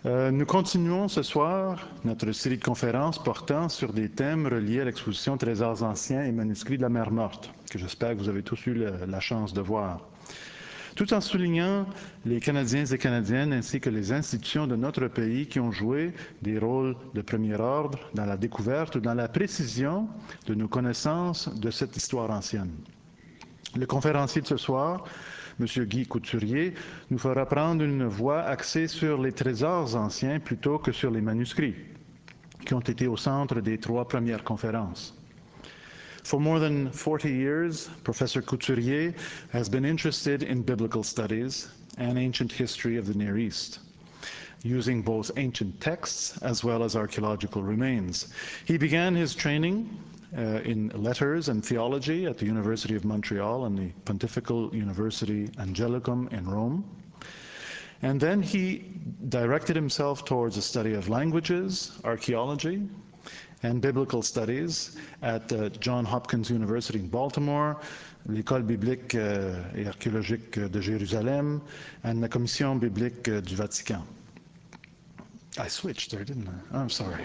Nous continuons ce soir notre série de conférences portant sur des thèmes reliés à l'exposition Trésors anciens et manuscrits de la mer Morte, que j'espère que vous avez tous eu la chance de voir. Tout en soulignant les Canadiens et Canadiennes ainsi que les institutions de notre pays qui ont joué des rôles de premier ordre dans la découverte ou dans la précision de nos connaissances de cette histoire ancienne. Le conférencier de ce soir, M. Guy Couturier, nous fera prendre une voie axée sur les trésors anciens plutôt que sur les manuscrits, qui ont été au centre des 3 premières conférences. For more than 40 years, Professor Couturier has been interested in biblical studies and ancient history of the Near East, using both ancient texts as well as archaeological remains. He began his training in letters and theology at the University of Montreal and the Pontifical University Angelicum in Rome. And then he directed himself towards a study of languages, archaeology, and biblical studies at Johns Hopkins University in Baltimore, l'École biblique et archéologique de Jérusalem, and la Commission biblique du Vatican. I switched there, didn't I? Oh, I'm sorry.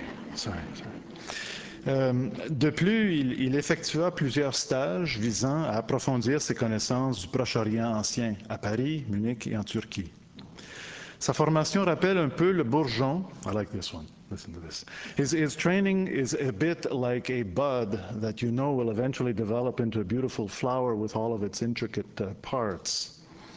De plus, il effectua plusieurs stages visant à approfondir ses connaissances du Proche-Orient ancien à Paris, Munich et en Turquie. Sa formation rappelle un peu le bourgeon. I like this one. Listen to this. His training is a bit like a bud that you know will eventually develop into a beautiful flower with all of its intricate parts.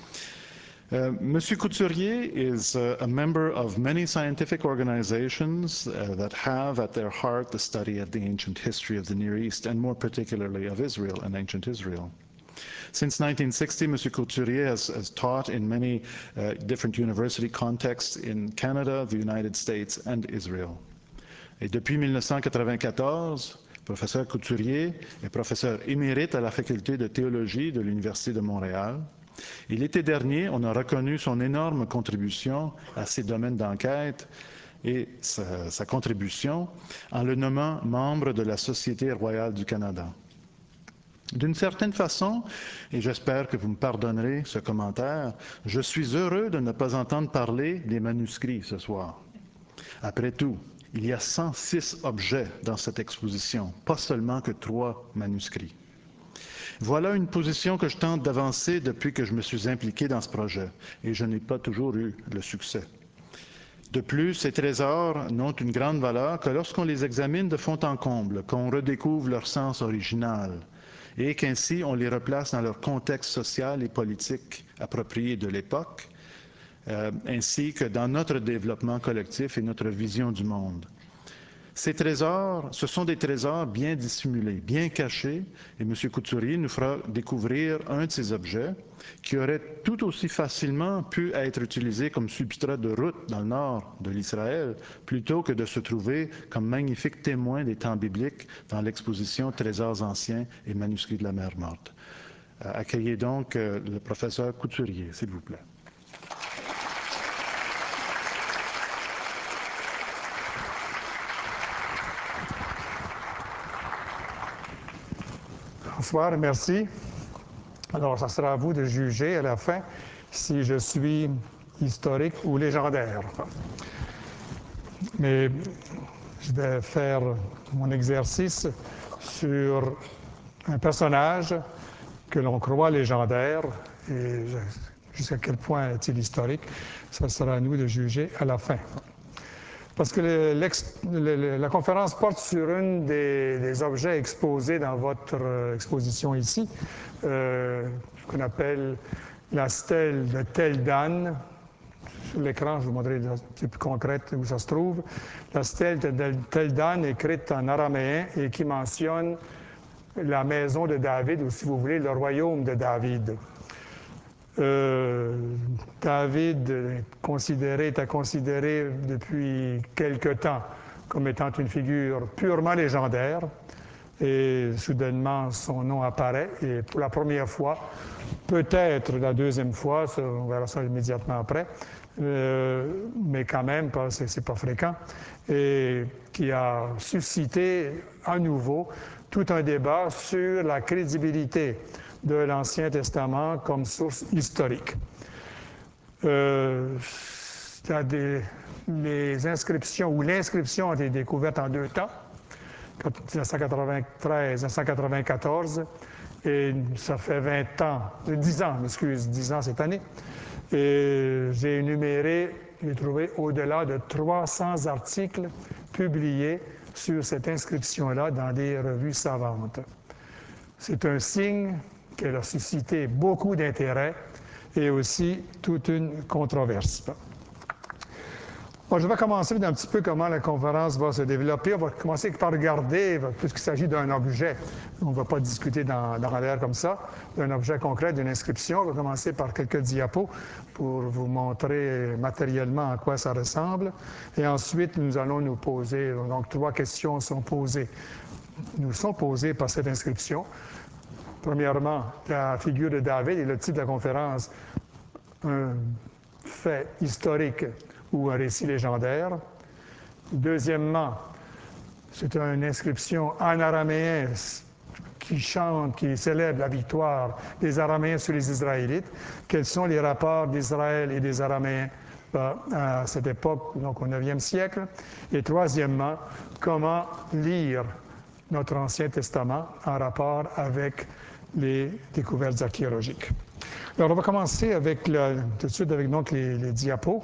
Monsieur Couturier is a member of many scientific organizations that have at their heart the study of the ancient history of the Near East, and more particularly of Israel and ancient Israel. Since 1960, Monsieur Couturier has taught in many different university contexts in Canada, the United States, and Israel. Et depuis 1994, Professeur Couturier est professeur émérite à la faculté de théologie de l'Université de Montréal. Et l'été dernier, on a reconnu son énorme contribution à ces domaines d'enquête et sa contribution en le nommant membre de la Société royale du Canada. D'une certaine façon, et j'espère que vous me pardonnerez ce commentaire, je suis heureux de ne pas entendre parler des manuscrits ce soir. Après tout, il y a 106 objets dans cette exposition, pas seulement que 3 manuscrits. Voilà une position que je tente d'avancer depuis que je me suis impliqué dans ce projet, et je n'ai pas toujours eu le succès. De plus, ces trésors n'ont une grande valeur que lorsqu'on les examine de fond en comble, qu'on redécouvre leur sens original, et qu'ainsi on les replace dans leur contexte social et politique approprié de l'époque, ainsi que dans notre développement collectif et notre vision du monde. Ces trésors, ce sont des trésors bien dissimulés, bien cachés, et M. Couturier nous fera découvrir un de ces objets qui aurait tout aussi facilement pu être utilisé comme substrat de route dans le nord de l'Israël, plutôt que de se trouver comme magnifique témoin des temps bibliques dans l'exposition Trésors anciens et manuscrits de la mer Morte. Accueillez donc le professeur Couturier, s'il vous plaît. Bonsoir et merci. Alors, ça sera à vous de juger à la fin si je suis historique ou légendaire. Mais je vais faire mon exercice sur un personnage que l'on croit légendaire et jusqu'à quel point est-il historique. Ça sera à nous de juger à la fin. Parce que la conférence porte sur un des objets exposés dans votre exposition ici, qu'on appelle la stèle de Tel Dan. Sur l'écran, je vous montrerai un petit peu plus concrète où ça se trouve. La stèle de Tel Dan, écrite en araméen et qui mentionne la maison de David, ou si vous voulez, le royaume de David. David est considéré depuis quelque temps comme étant une figure purement légendaire et soudainement son nom apparaît et pour la première fois, peut-être la deuxième fois, on verra ça immédiatement après, mais quand même, c'est pas fréquent, et qui a suscité à nouveau tout un débat sur la crédibilité de l'Ancien Testament comme source historique. Il y a les inscriptions ou l'inscription a été découverte en 2 temps, 1993-1994, et ça fait 20 ans, 10 ans, excuse, 10 ans cette année. Et j'ai trouvé au-delà de 300 articles publiés sur cette inscription-là dans des revues savantes. C'est un signe qu'elle a suscité beaucoup d'intérêt et aussi toute une controverse. Bon, je vais commencer un petit peu comment la conférence va se développer. On va commencer par regarder, puisqu'il s'agit d'un objet, on ne va pas discuter dans l'air comme ça, d'un objet concret, d'une inscription. On va commencer par quelques diapos pour vous montrer matériellement à quoi ça ressemble. Et ensuite, nous allons nous poser, donc 3 questions nous sont posées par cette inscription. Premièrement, la figure de David et le titre de la conférence, un fait historique ou un récit légendaire. Deuxièmement, c'est une inscription en araméen qui chante, qui célèbre la victoire des Araméens sur les Israélites. Quels sont les rapports d'Israël et des Araméens à cette époque, donc au 9e siècle? Et troisièmement, comment lire notre Ancien Testament en rapport avec les découvertes archéologiques. Alors, on va commencer avec tout de suite avec donc, les diapos.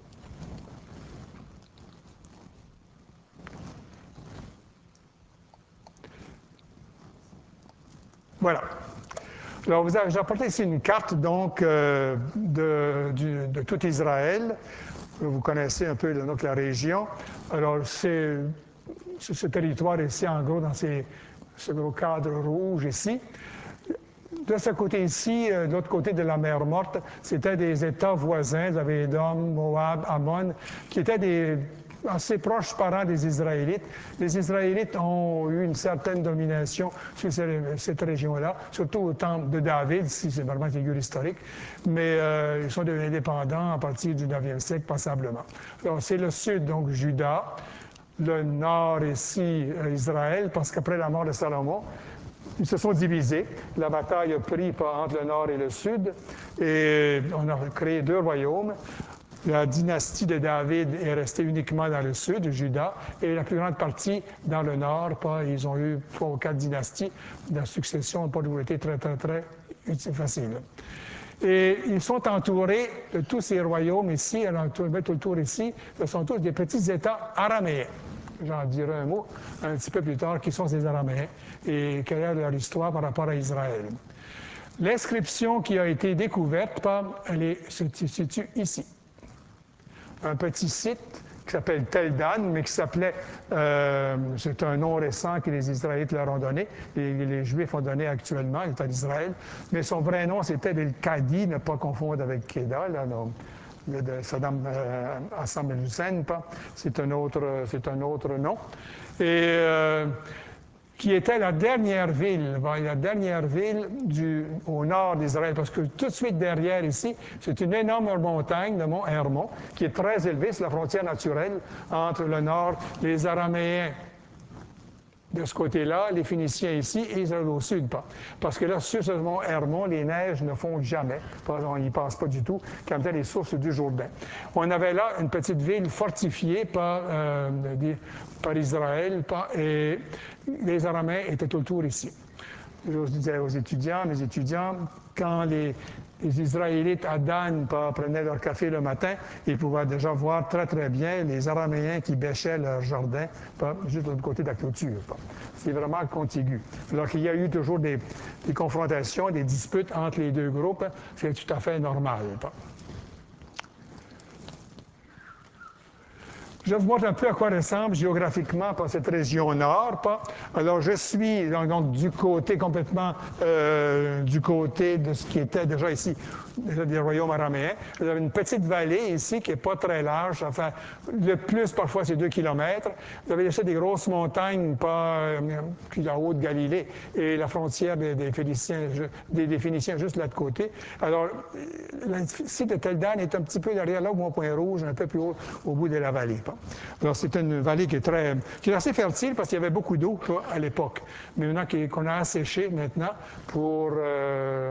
Voilà. Alors, j'ai apporté ici une carte donc, de tout Israël. Vous connaissez un peu donc, la région. Alors, c'est ce territoire ici, en gros, dans ce gros cadre rouge ici. De ce côté-ci, de l'autre côté de la mer Morte, c'était des États voisins, vous avez Édom, Moab, Ammon, qui étaient assez proches parents des Israélites. Les Israélites ont eu une certaine domination sur cette région-là, surtout au temps de David, si c'est vraiment une figure historique, mais ils sont devenus indépendants à partir du 9e siècle, passablement. Alors, c'est le sud, donc Juda, le nord ici, Israël, parce qu'après la mort de Salomon, ils se sont divisés. La bataille a pris entre le nord et le sud, et on a créé 2 royaumes. La dynastie de David est restée uniquement dans le sud, Juda, et la plus grande partie dans le nord. Ils ont eu 3 ou 4 dynasties. La succession n'a pas toujours été très facile. Et ils sont entourés de tous ces royaumes ici, tout le tour ici, ce sont tous des petits États araméens. J'en dirai un mot un petit peu plus tard, qui sont ces Araméens et quelle est leur histoire par rapport à Israël. L'inscription qui a été découverte, elle se situe ici. Un petit site qui s'appelle Tel Dan, mais qui s'appelait, c'est un nom récent que les Israélites leur ont donné, les Juifs ont donné actuellement, l'État d'Israël, mais son vrai nom c'était El-Kadi, ne pas confondre avec Kedah, là, de Saddam Hassan el-Hussein, c'est un autre nom, et qui était la dernière ville au nord d'Israël, parce que tout de suite derrière ici, c'est une énorme montagne, le mont Hermon, qui est très élevée, c'est la frontière naturelle entre le nord, les Araméens de ce côté-là, les Phéniciens ici, et Israël au sud. Parce que là, sur ce mont Hermon, les neiges ne fondent jamais. On n'y passe pas du tout, comme telles les sources du Jourdain. On avait là une petite ville fortifiée par Israël, et les Araméens étaient autour ici. Je disais aux étudiants, mes étudiants, quand les Israélites à Dan prenaient leur café le matin, ils pouvaient déjà voir très bien les Araméens qui bêchaient leur jardin juste de l'autre côté de la clôture. C'est vraiment contigu. Alors qu'il y a eu toujours des confrontations, des disputes entre les 2 groupes, c'est tout à fait normal. Je vous montre un peu à quoi ressemble géographiquement cette région nord. Alors, je suis donc du côté complètement du côté de ce qui était déjà ici, des royaumes araméens. Vous avez une petite vallée ici qui n'est pas très large. Enfin, le plus, parfois, c'est 2 kilomètres. Vous avez laissé des grosses montagnes, puis la Haute-Galilée et la frontière des Phéniciens juste là de côté. Alors, le site de Tel Dan est un petit peu derrière là où mon point rouge, un peu plus haut au bout de la vallée. Alors, c'est une vallée qui est assez fertile parce qu'il y avait beaucoup d'eau à l'époque, mais maintenant qu'on a asséché maintenant pour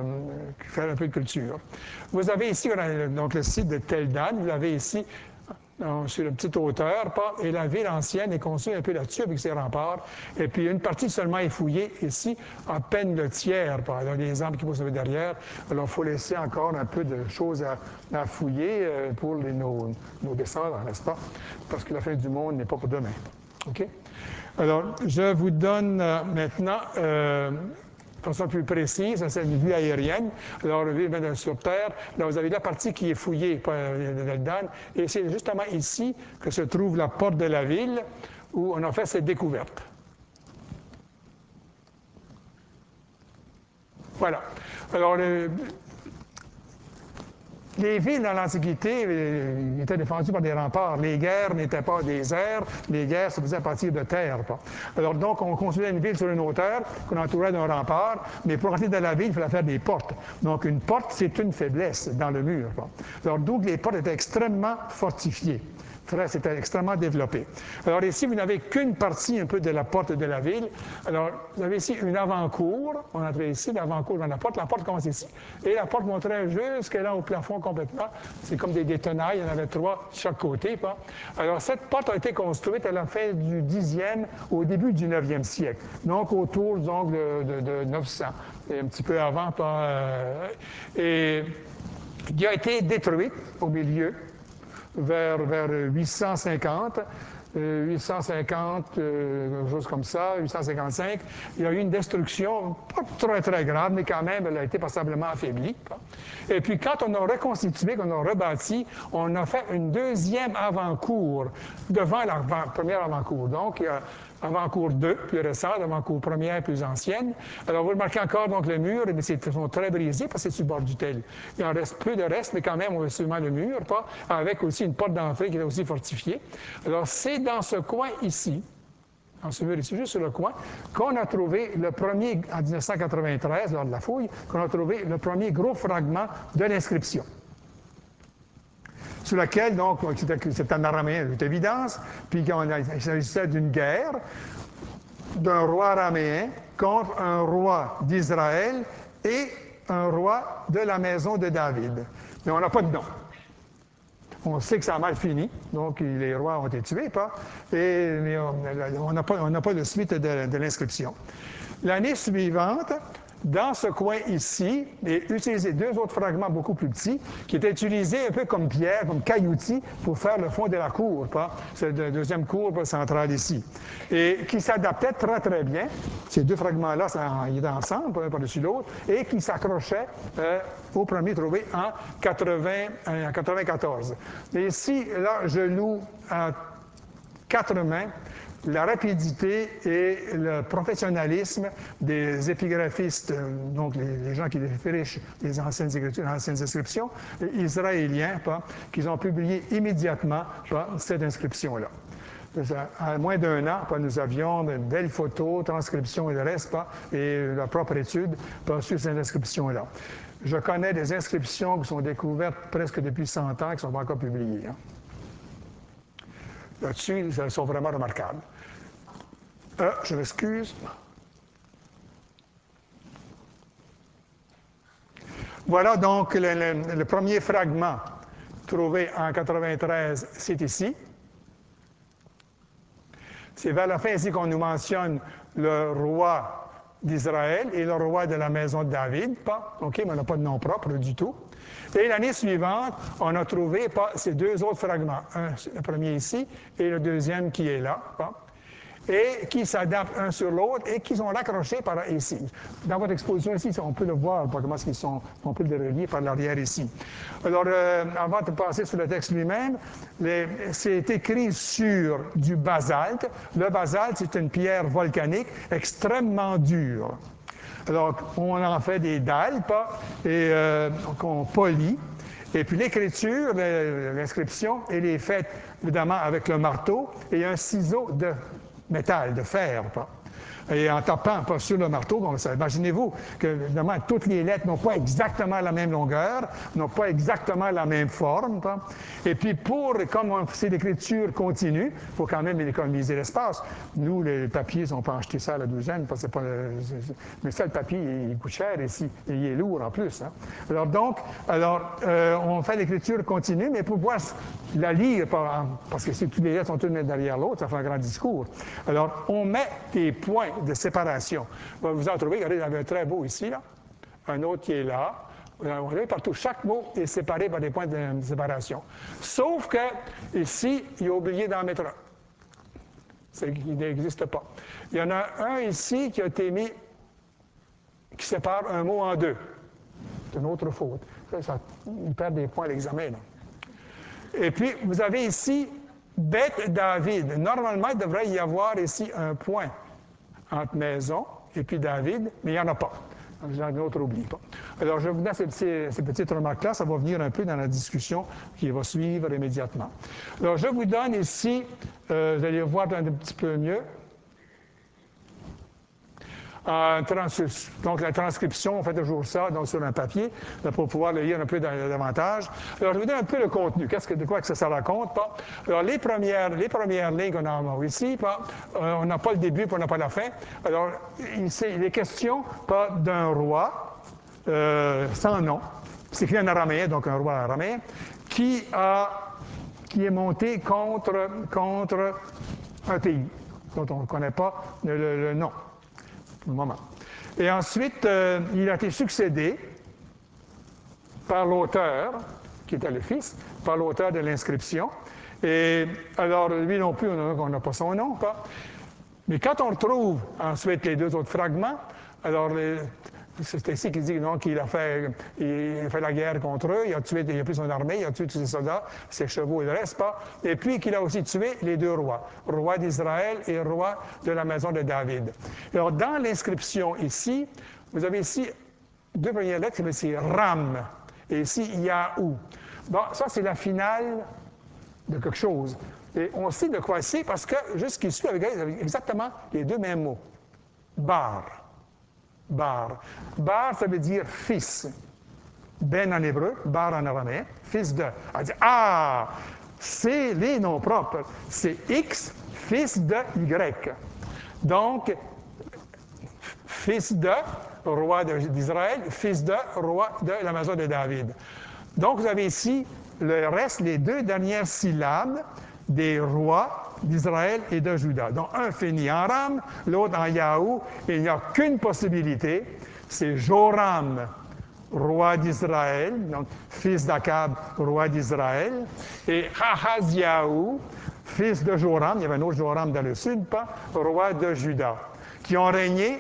faire un peu de culture. Vous avez ici donc, le site de Tel Dan, vous l'avez ici sur une petite hauteur, et la ville ancienne est construite un peu là-dessus avec ses remparts. Et puis une partie seulement est fouillée ici, à peine le tiers. Il y a des arbres qui poussent derrière. Alors il faut laisser encore un peu de choses à fouiller pour nos descendants, n'est-ce pas? Parce que la fin du monde n'est pas pour demain. OK? Alors, je vous donne maintenant de façon plus précise, c'est une vue aérienne. Alors, vue sur Terre, là, vous avez la partie qui est fouillée par Eldad, et c'est justement ici que se trouve la porte de la ville où on a fait cette découverte. Voilà. Alors, les villes dans l'Antiquité étaient défendues par des remparts. Les guerres n'étaient pas des airs, les guerres se faisaient à partir de terre. Alors donc, on construisait une ville sur une hauteur qu'on entourait d'un rempart, mais pour entrer dans la ville, il fallait faire des portes. Donc une porte, c'est une faiblesse dans le mur. Alors donc, les portes étaient extrêmement fortifiées. C'était extrêmement développé. Alors ici, vous n'avez qu'une partie un peu de la porte de la ville. Alors, vous avez ici une avant-cour. On entrait ici, l'avant-cour dans la porte. La porte commence ici. Et la porte montrait jusque là au plafond complètement. C'est comme des tenailles. Il y en avait 3 de chaque côté. Alors, cette porte a été construite à la fin du 10e, au début du 9e siècle. Donc, autour, disons, de 900. Et un petit peu avant. Et qui a été détruite au milieu. Vers 850, quelque chose comme ça, 855, il y a eu une destruction, pas très, très grave, mais quand même, elle a été passablement affaiblie. Et puis, quand on a reconstitué, qu'on a rebâti, on a fait une deuxième avant-cour devant la première avant-cour. Donc, il y a avant-cour 2, plus récente, avant-cour première, plus ancienne. Alors, vous remarquez encore donc le mur, mais ils sont très brisés parce que c'est sur le bord du tel. Il en reste peu de reste, mais quand même, on voit seulement le mur, avec aussi une porte d'entrée qui est aussi fortifiée. Alors, c'est dans ce coin ici, dans ce mur ici, juste sur le coin, qu'on a trouvé le premier, en 1993, lors de la fouille, qu'on a trouvé le premier gros fragment de l'inscription. Sur laquelle, donc, c'est en araméen, c'est évidence, puis il s'agissait d'une guerre d'un roi araméen contre un roi d'Israël et un roi de la maison de David. Mais on n'a pas de nom. On sait que ça a mal fini, donc les rois ont été tués, mais on n'a pas de suite de l'inscription. L'année suivante, dans ce coin ici, et utiliser 2 autres fragments beaucoup plus petits, qui étaient utilisés un peu comme pierre, comme cailloutis, pour faire le fond de la cour, c'est la deuxième cour centrale ici, et qui s'adaptaient très, très bien. Ces 2 fragments-là, ils étaient ensemble, un par-dessus l'autre, et qui s'accrochaient au premier trouvé en 94. Et ici, là, je loue à 4 mains la rapidité et le professionnalisme des épigraphistes, donc les gens qui défrichent les anciennes inscriptions, israéliens, qui ont publié immédiatement cette inscription-là. À moins d'1 an, nous avions de belles photos, transcriptions et le reste, et la propre étude sur cette inscription-là. Je connais des inscriptions qui sont découvertes presque depuis 100 ans, qui ne sont pas encore publiées. Là-dessus, elles sont vraiment remarquables. Je m'excuse. Voilà donc le premier fragment trouvé en 93, c'est ici. C'est vers la fin ici qu'on nous mentionne le roi d'Israël et le roi de la maison de David, OK, mais on n'a pas de nom propre du tout. Et l'année suivante, on a trouvé ces 2 autres fragments, le premier ici et le deuxième qui est là, et qui s'adaptent un sur l'autre et qui sont raccrochés par ici. Dans votre exposition ici, on peut le voir, comment ils sont, on peut le relier par l'arrière ici. Alors, avant de passer sur le texte lui-même, c'est écrit sur du basalte. Le basalte, c'est une pierre volcanique extrêmement dure. Alors, on en fait des dalles, et qu'on polit. Et puis l'écriture, l'inscription, elle est faite évidemment avec le marteau et un ciseau de métal, de fer. Et en tapant pas sur le marteau, comme ça, imaginez-vous que, évidemment, toutes les lettres n'ont pas exactement la même longueur, n'ont pas exactement la même forme. Et puis, comme c'est l'écriture continue, il faut quand même économiser l'espace. Nous, les papiers, on peut acheter ça à la douzaine, parce que c'est pas mais ça, le papier, il coûte cher ici, et il est lourd en plus. Hein. On fait l'écriture continue, mais pour pouvoir la lire, parce que si toutes les lettres sont une derrière l'autre, ça fait un grand discours. Alors, on met des points de séparation. Vous en trouvez, regardez, il y en avait un très beau ici, là. Un autre qui est là. Vous en voyez partout. Chaque mot est séparé par des points de séparation. Sauf que, ici, il a oublié d'en mettre un. Il n'existe pas. Il y en a un ici qui a été mis, qui sépare un mot en deux. C'est une autre faute. Il perd des points à l'examen, là. Et puis, vous avez ici Beth David. Normalement, il devrait y avoir ici un point entre maison et puis David, mais il n'y en a pas. Un autre oublie pas. Alors, je vous donne ces petites remarques-là. Ça va venir un peu dans la discussion qui va suivre immédiatement. Alors, je vous donne ici, vous allez voir un petit peu mieux. Donc, la transcription, on fait toujours ça donc, sur un papier pour pouvoir le lire un peu davantage. Alors, je vous donne un peu le contenu. De quoi que ça raconte? Pas? Alors, les premières lignes qu'on a ici, on n'a pas le début, puis on n'a pas la fin. Alors, il est question pas d'un roi sans nom. C'est écrit en araméen, donc un roi araméen, qui est monté contre un pays dont on ne connaît pas le nom. Pour le moment. Et ensuite, il a été succédé par l'auteur, qui était le fils, par l'auteur de l'inscription. Et alors, lui non plus, on n'a pas son nom. Pas. Mais quand on retrouve ensuite les deux autres fragments, alors c'est ici qu'il dit qu'il a fait la guerre contre eux, il a pris son armée, il a tué tous ses soldats, ses chevaux et le reste, pas. Et puis qu'il a aussi tué les deux rois, roi d'Israël et roi de la maison de David. Alors, dans l'inscription ici, vous avez ici deux premières lettres, c'est Ram, et ici Yahou. Bon, ça, c'est la finale de quelque chose. Et on sait de quoi c'est parce que jusqu'ici, avec exactement les deux mêmes mots. Bar. Bar. Bar, ça veut dire fils. Ben en hébreu, bar en araméen, fils de. Elle dit, c'est les noms propres. C'est X, fils de Y. Donc, fils de roi d'Israël, fils de roi de la maison de David. Donc, vous avez ici le reste, les deux dernières syllabes des rois d'Israël et de Juda. Donc, un finit en Ram, l'autre en Yahou, et il n'y a qu'une possibilité, c'est Joram, roi d'Israël, donc fils d'Akab, roi d'Israël, et Ahaziahu, fils de Joram, il y avait un autre Joram dans le sud, pas, roi de Juda, qui ont régné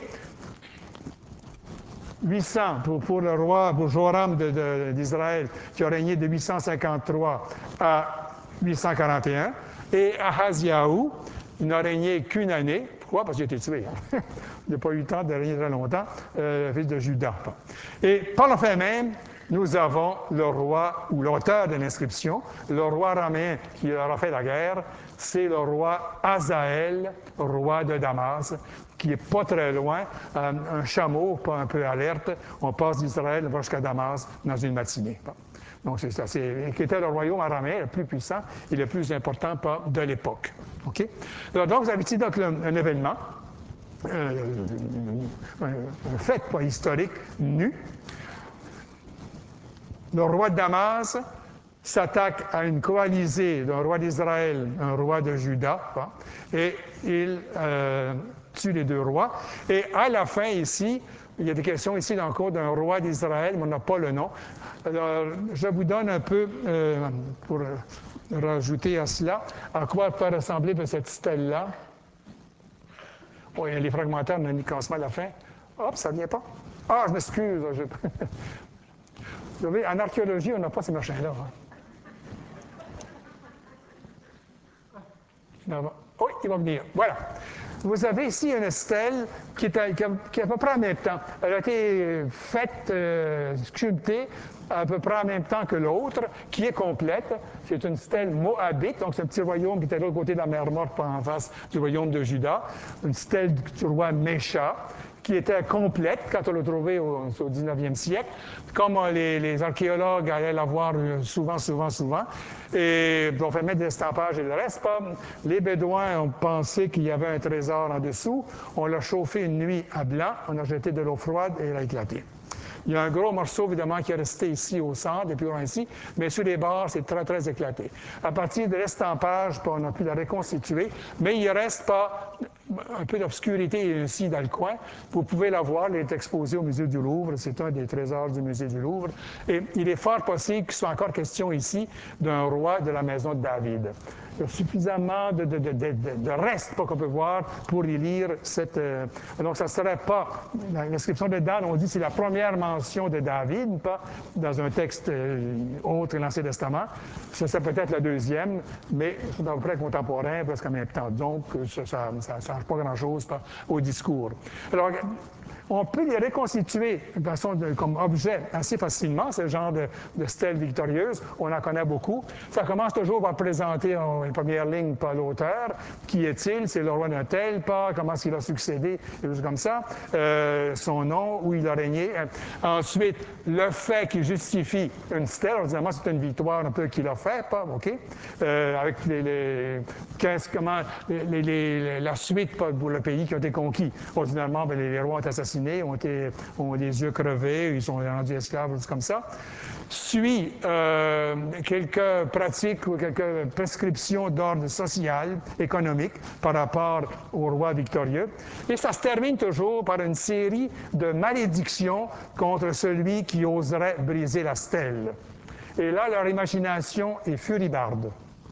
800 pour le roi, pour Joram d'Israël, qui a régné de 853 à 841, et Ahaziahu, il n'a régné qu'une année. Pourquoi? Parce qu'il a été tué. Hein? Il n'a pas eu le temps de régner très longtemps, fils de Juda. Et par le fait même, nous avons le roi, ou l'auteur de l'inscription, le roi araméen qui leur a fait la guerre, c'est le roi Hazaël, roi de Damas, qui n'est pas très loin, un chameau, pas un peu alerte, on passe d'Israël, on va jusqu'à Damas dans une matinée. Donc, c'est ça. Qui était le royaume araméen le plus puissant et le plus important de l'époque. OK? Alors, donc, vous avez ici donc, un événement, un fait historique nu. Le roi de Damas s'attaque à une coalisée d'un roi d'Israël, un roi de Juda, et il tue les deux rois. Et à la fin, ici, il y a des questions ici encore d'un roi d'Israël, mais on n'a pas le nom. Alors, je vous donne un peu, pour rajouter à cela, à quoi peut ressembler cette stèle-là. Oui, les fragmentaires, on a mis cassement à la fin. Hop, ça ne vient pas. Je m'excuse. Vous savez, en archéologie, on n'a pas ces machins-là. Hein. Oui, il va venir. Voilà. Vous avez ici une stèle qui est à peu près en même temps. Elle a été faite, sculptée à peu près en même temps que l'autre, qui est complète. C'est une stèle moabite, donc c'est un petit royaume qui était de l'autre côté de la mer Morte, pas en face du royaume de Juda. Une stèle du roi Mécha, qui était complète quand on l'a trouvée au 19e siècle, comme les archéologues allaient la voir souvent. Et on fait mettre des estampages et le reste. Les Bédouins ont pensé qu'il y avait un trésor en dessous. On l'a chauffé une nuit à blanc, on a jeté de l'eau froide et elle a éclaté. Il y a un gros morceau, évidemment, qui est resté ici au centre, et puis ici, mais sur les bords, c'est très éclaté. À partir de l'estampage, on a pu la reconstituer, mais il ne reste pas un peu d'obscurité ici dans le coin. Vous pouvez la voir, elle est exposée au musée du Louvre, c'est un des trésors du musée du Louvre, et il est fort possible qu'il soit encore question ici d'un roi de la maison de David. Il y a suffisamment de restes qu'on peut voir pour y lire cette... donc, ça ne serait pas... Dans l'inscription de Dan, on dit que c'est la première mention de David, pas dans un texte autre que l'Ancien Testament. Ça serait peut-être la deuxième, mais c'est à peu près contemporain, presque en même temps. Donc, ça ne change pas grand-chose au discours. Alors, on peut les reconstituer de façon comme objet assez facilement, ce genre de stèle victorieuse. On en connaît beaucoup. Ça commence toujours par présenter en première ligne par l'auteur. Qui est-il? C'est le roi d'un tel, pas comment est-ce qu'il a succédé, des choses comme ça. Son nom, où il a régné. Ensuite, le fait qui justifie une stèle. Ordinairement, c'est une victoire un peu qu'il a fait, pas, OK? Avec la suite pour le pays qui a été conquis. Ordinairement, les rois ont assassinés, ont les yeux crevés, ils sont rendus esclaves, comme ça. Suit quelques pratiques ou quelques prescriptions d'ordre social, économique, par rapport au roi victorieux. Et ça se termine toujours par une série de malédictions contre celui qui oserait briser la stèle. Et là, leur imagination est furibarde.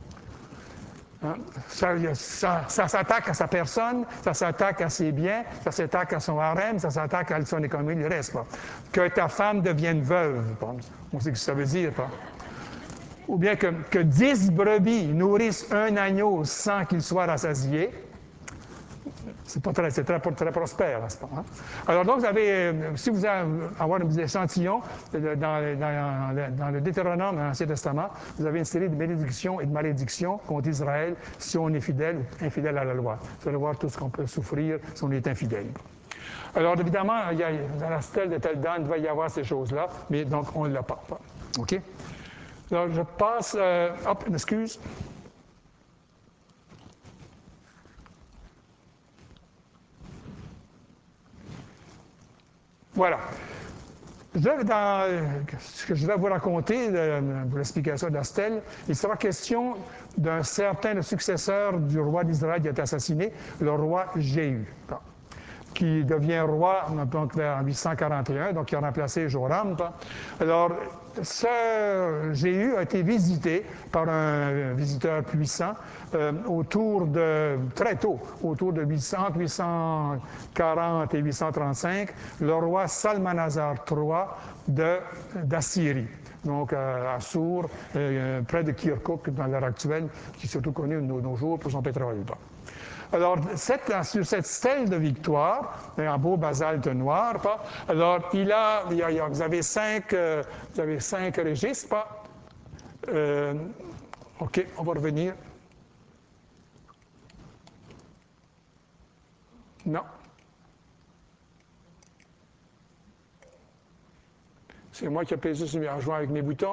Ça s'attaque à sa personne, ça s'attaque à ses biens, ça s'attaque à son harem, ça s'attaque à son économie, le reste. Pas. Que ta femme devienne veuve, pas. On sait ce que ça veut dire. Pas. Ou bien que 10 brebis nourrissent un agneau sans qu'il soit rassasié. C'est très prospère, n'est-ce pas? Hein? Alors donc, vous avez, si vous avez des échantillons dans le Deutéronome, dans l'Ancien Testament, vous avez une série de bénédictions et de malédictions contre Israël si on est fidèle ou infidèle à la loi. Vous allez voir tout ce qu'on peut souffrir si on est infidèle. Alors évidemment, dans la stèle de tel Dan, il va y avoir ces choses-là, mais donc on ne l'a pas. OK? Alors je passe... excuse. Voilà. Dans ce que je vais vous raconter, pour l'explication de la stèle, il sera question d'un certain successeur du roi d'Israël qui a été assassiné, le roi Jéhu, qui devient roi donc, vers 841, donc qui a remplacé Joram. Alors, ce Jéhu a été visité par un visiteur puissant très tôt, autour de 840 et 835, le roi Salmanasar III d'Assyrie. Donc à Assur, près de Kirkuk, dans l'heure actuelle, qui est surtout connu de nos jours pour son pétrole. Alors, sur cette stèle de victoire, en beau basalte noir, alors vous avez cinq registres. OK, on va revenir. Non. C'est moi qui ai pesé en jouant avec mes boutons.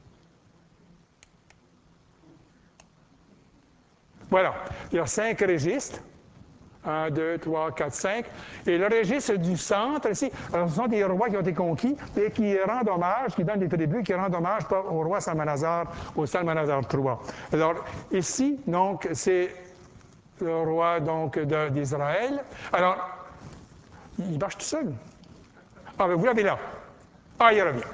Voilà. Il y a 5 registres. 1, 2, 3, 4, 5. Et le registre du centre, ici, alors, ce sont des rois qui ont été conquis et qui rendent hommage, qui donnent des tribus, qui rendent hommage au roi Salmanasar, au Salmanasar III. Alors, ici, donc, c'est le roi d'Israël. Alors, il marche tout seul. Ah, mais vous l'avez là. Ah, il revient.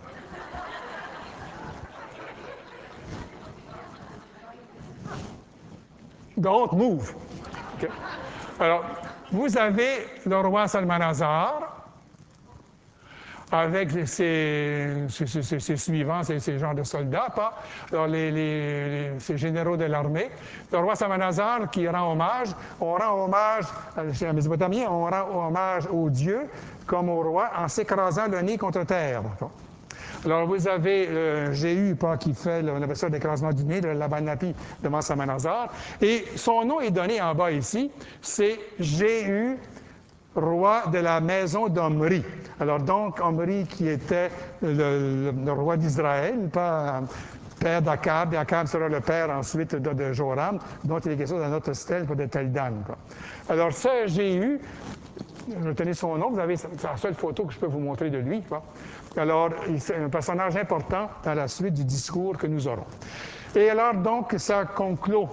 Don't move. Okay. Alors, vous avez le roi Salmanasar avec ses suivants, ses genres de soldats, alors ces généraux de l'armée. Le roi Salmanasar qui rend hommage, chez la Mésopotamie, on rend hommage aux dieux comme au roi en s'écrasant le nez contre terre. Alors, vous avez Jéhu qui fait, on appelle ça l'écrasement du nez, le Labanapi devant Samanazar. Et son nom est donné en bas ici, c'est Jéhu, roi de la maison d'Omri. Alors donc, Omri qui était le roi d'Israël, pas père d'Akab, et Akab sera le père ensuite de Joram, dont il est question dans notre stèle pour de Teldan. Alors, ce Jéhu, retenez son nom, vous avez la seule photo que je peux vous montrer de lui. Alors, c'est un personnage important dans la suite du discours que nous aurons. Et alors, donc, ça conclut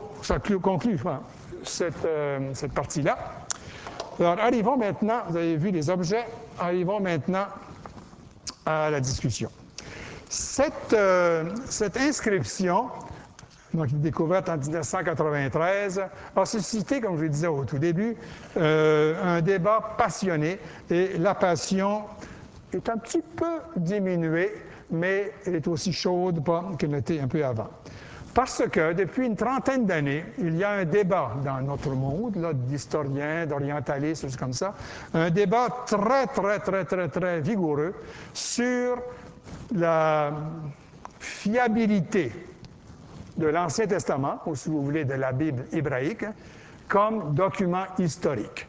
cette partie-là. Alors, arrivons maintenant, vous avez vu les objets, arrivons maintenant à la discussion. Cette inscription, donc découverte en 1993, a suscité, comme je le disais au tout début, un débat passionné, et la passion est un petit peu diminuée, mais elle est aussi chaude qu'elle l'était un peu avant. Parce que depuis une trentaine d'années, il y a un débat dans notre monde, d'historiens, d'orientalistes, choses comme ça, un débat très vigoureux sur la fiabilité de l'Ancien Testament, ou si vous voulez de la Bible hébraïque, comme document historique.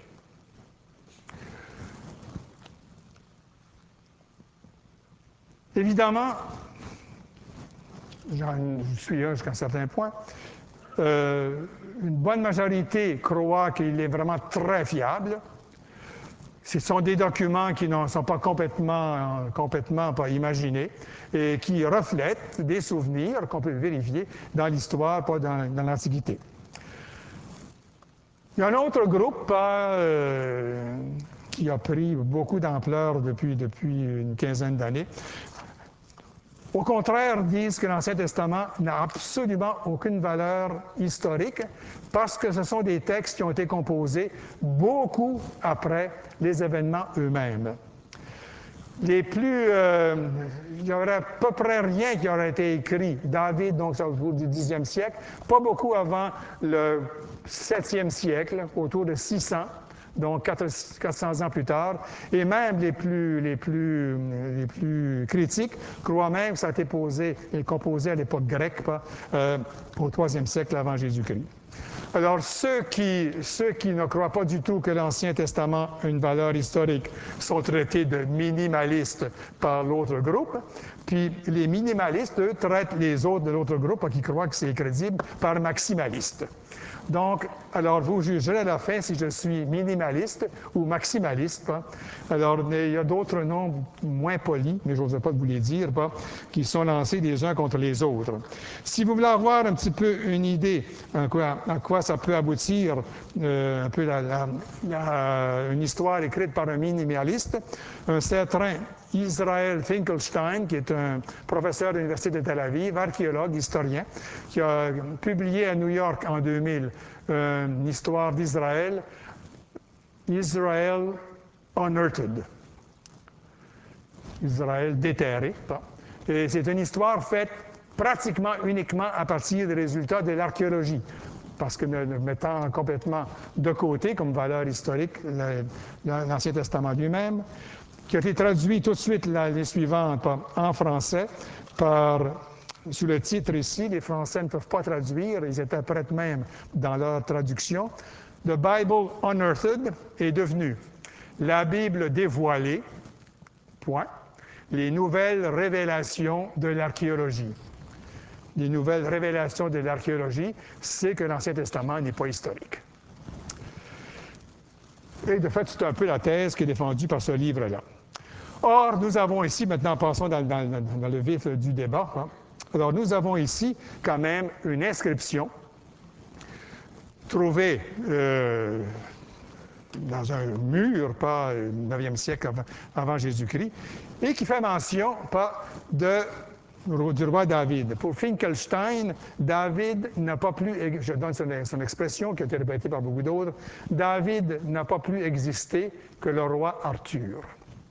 Évidemment, je suis là jusqu'à un certain point, une bonne majorité croit qu'il est vraiment très fiable. Ce sont des documents qui ne sont pas complètement pas imaginés et qui reflètent des souvenirs qu'on peut vérifier dans l'histoire, pas dans l'Antiquité. Il y a un autre groupe qui a pris beaucoup d'ampleur depuis une quinzaine d'années. Au contraire, disent que l'Ancien Testament n'a absolument aucune valeur historique parce que ce sont des textes qui ont été composés beaucoup après les événements eux-mêmes. Il y aurait à peu près rien qui aurait été écrit. David, donc, au cours du 10e siècle, pas beaucoup avant le 7e siècle, autour de 600. Donc 400 ans plus tard, et même les plus critiques croient même que ça a été composé à l'époque grecque, au 3e siècle avant Jésus-Christ. Alors, ceux qui ne croient pas du tout que l'Ancien Testament a une valeur historique sont traités de minimalistes par l'autre groupe, puis les minimalistes, eux, traitent les autres de l'autre groupe, qui croient que c'est crédible, par maximalistes. Donc, alors vous jugerez à la fin si je suis minimaliste ou maximaliste. Alors, il y a d'autres noms moins polis, mais je n'ose pas vous les dire, qui sont lancés les uns contre les autres. Si vous voulez avoir un petit peu une idée à quoi ça peut aboutir, un peu une histoire écrite par un minimaliste, un certain Israel Finkelstein, qui est un professeur de l'Université de Tel Aviv, archéologue, historien, qui a publié à New York en 2000 une histoire d'Israël, Israel Unearthed, Israël déterré. Et c'est une histoire faite pratiquement uniquement à partir des résultats de l'archéologie, parce que mettant complètement de côté comme valeur historique l'Ancien Testament lui-même, qui a été traduit tout de suite l'année suivante en français sous le titre ici. Les Français ne peuvent pas traduire, ils interprètent même dans leur traduction. The Bible Unearthed est devenu la Bible dévoilée, point, les nouvelles révélations de l'archéologie. Les nouvelles révélations de l'archéologie, c'est que l'Ancien Testament n'est pas historique. Et de fait, c'est un peu la thèse qui est défendue par ce livre-là. Or, nous avons ici, maintenant passons dans le vif du débat, alors nous avons ici quand même une inscription trouvée dans un mur, pas au 9e siècle avant Jésus-Christ, et qui fait mention du roi David. Pour Finkelstein, David n'a pas plus, je donne son expression qui a été répétée par beaucoup d'autres, David n'a pas plus existé que le roi Arthur.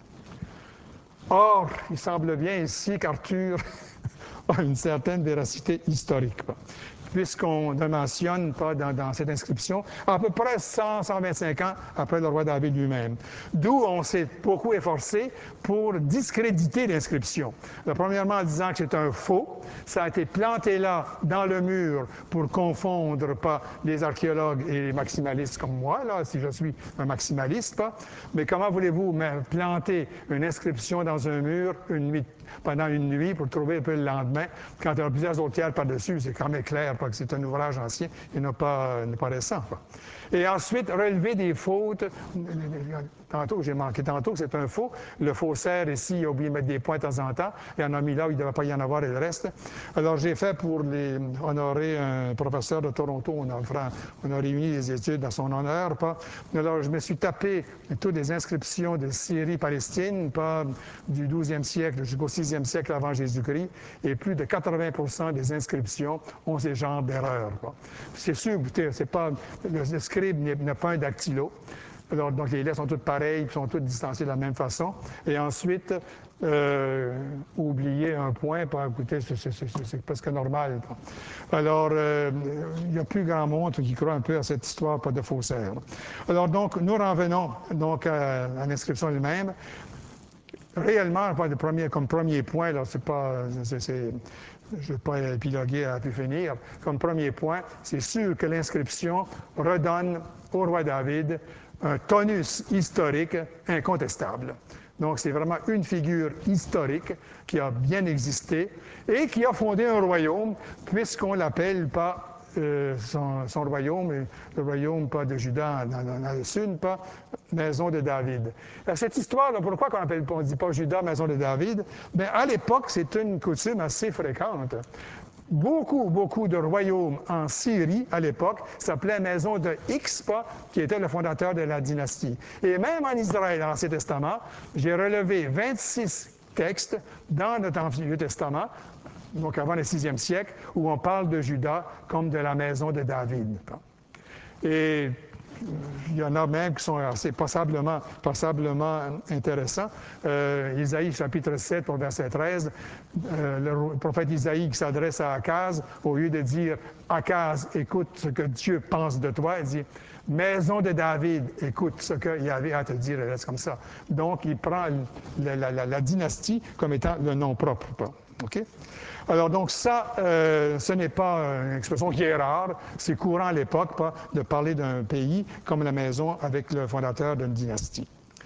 Or, il semble bien ici qu'Arthur a une certaine véracité historique. puisqu'on ne mentionne pas dans cette inscription, à peu près 100-125 ans après le roi David lui-même. D'où on s'est beaucoup efforcé pour discréditer l'inscription. Premièrement, en disant que c'est un faux. Ça a été planté là, dans le mur, pour confondre pas les archéologues et les maximalistes comme moi, là, si je suis un maximaliste, pas. Mais comment voulez-vous planter une inscription dans un mur pendant une nuit pour trouver un peu le lendemain, quand il y a plusieurs autres pierres par-dessus, c'est quand même clair que c'est un ouvrage ancien et non pas récent. Quoi. Et ensuite, relever des fautes. Tantôt, j'ai manqué tantôt que c'est un faux. Le faussaire, ici, il a oublié de mettre des points de temps en temps. Il en a mis là où il ne devait pas y en avoir et le reste. Alors, j'ai fait pour honorer un professeur de Toronto. On a réuni des études à son honneur. Alors, je me suis tapé toutes les inscriptions de Syrie-Palestine, du 12e siècle jusqu'au 6e siècle avant Jésus-Christ. Et plus de 80% des inscriptions ont ces genres d'erreurs. C'est sûr, le scribe n'a pas un dactylo. Alors, donc, les lettres sont toutes pareilles, sont toutes distanciées de la même façon. Et ensuite, oublier un point, écoutez, c'est presque normal. Alors, il n'y a plus grand monde qui croit un peu à cette histoire, pas de faussaire. Alors, donc, nous revenons donc à l'inscription elle-même. Réellement, comme premier point, là, c'est pas... je ne vais pas épiloguer à pu finir. Comme premier point, c'est sûr que l'inscription redonne au roi David un tonus historique incontestable. Donc, c'est vraiment une figure historique qui a bien existé et qui a fondé un royaume, puisqu'on l'appelle pas son royaume, le royaume pas de Juda dans le sud, pas maison de David. Cette histoire, là, pourquoi on ne dit pas Juda, maison de David? Bien, à l'époque, c'est une coutume assez fréquente. Beaucoup de royaumes en Syrie, à l'époque, s'appelaient maison de X, qui était le fondateur de la dynastie. Et même en Israël, dans l'Ancien Testament, j'ai relevé 26 textes dans le Vieux Testament, donc avant le 6e siècle, où on parle de Juda comme de la maison de David. Et il y en a même qui sont assez passablement intéressants. Isaïe, chapitre 7, au verset 13, le prophète Isaïe qui s'adresse à Akaz, au lieu de dire « Akaz, écoute ce que Dieu pense de toi », il dit « Maison de David, écoute ce qu'il y avait à te dire », et reste comme ça. Donc, il prend la dynastie comme étant le nom propre. OK? Alors, donc, ça, ce n'est pas une expression qui est rare. C'est courant à l'époque, de parler d'un pays comme la maison avec le fondateur d'une dynastie.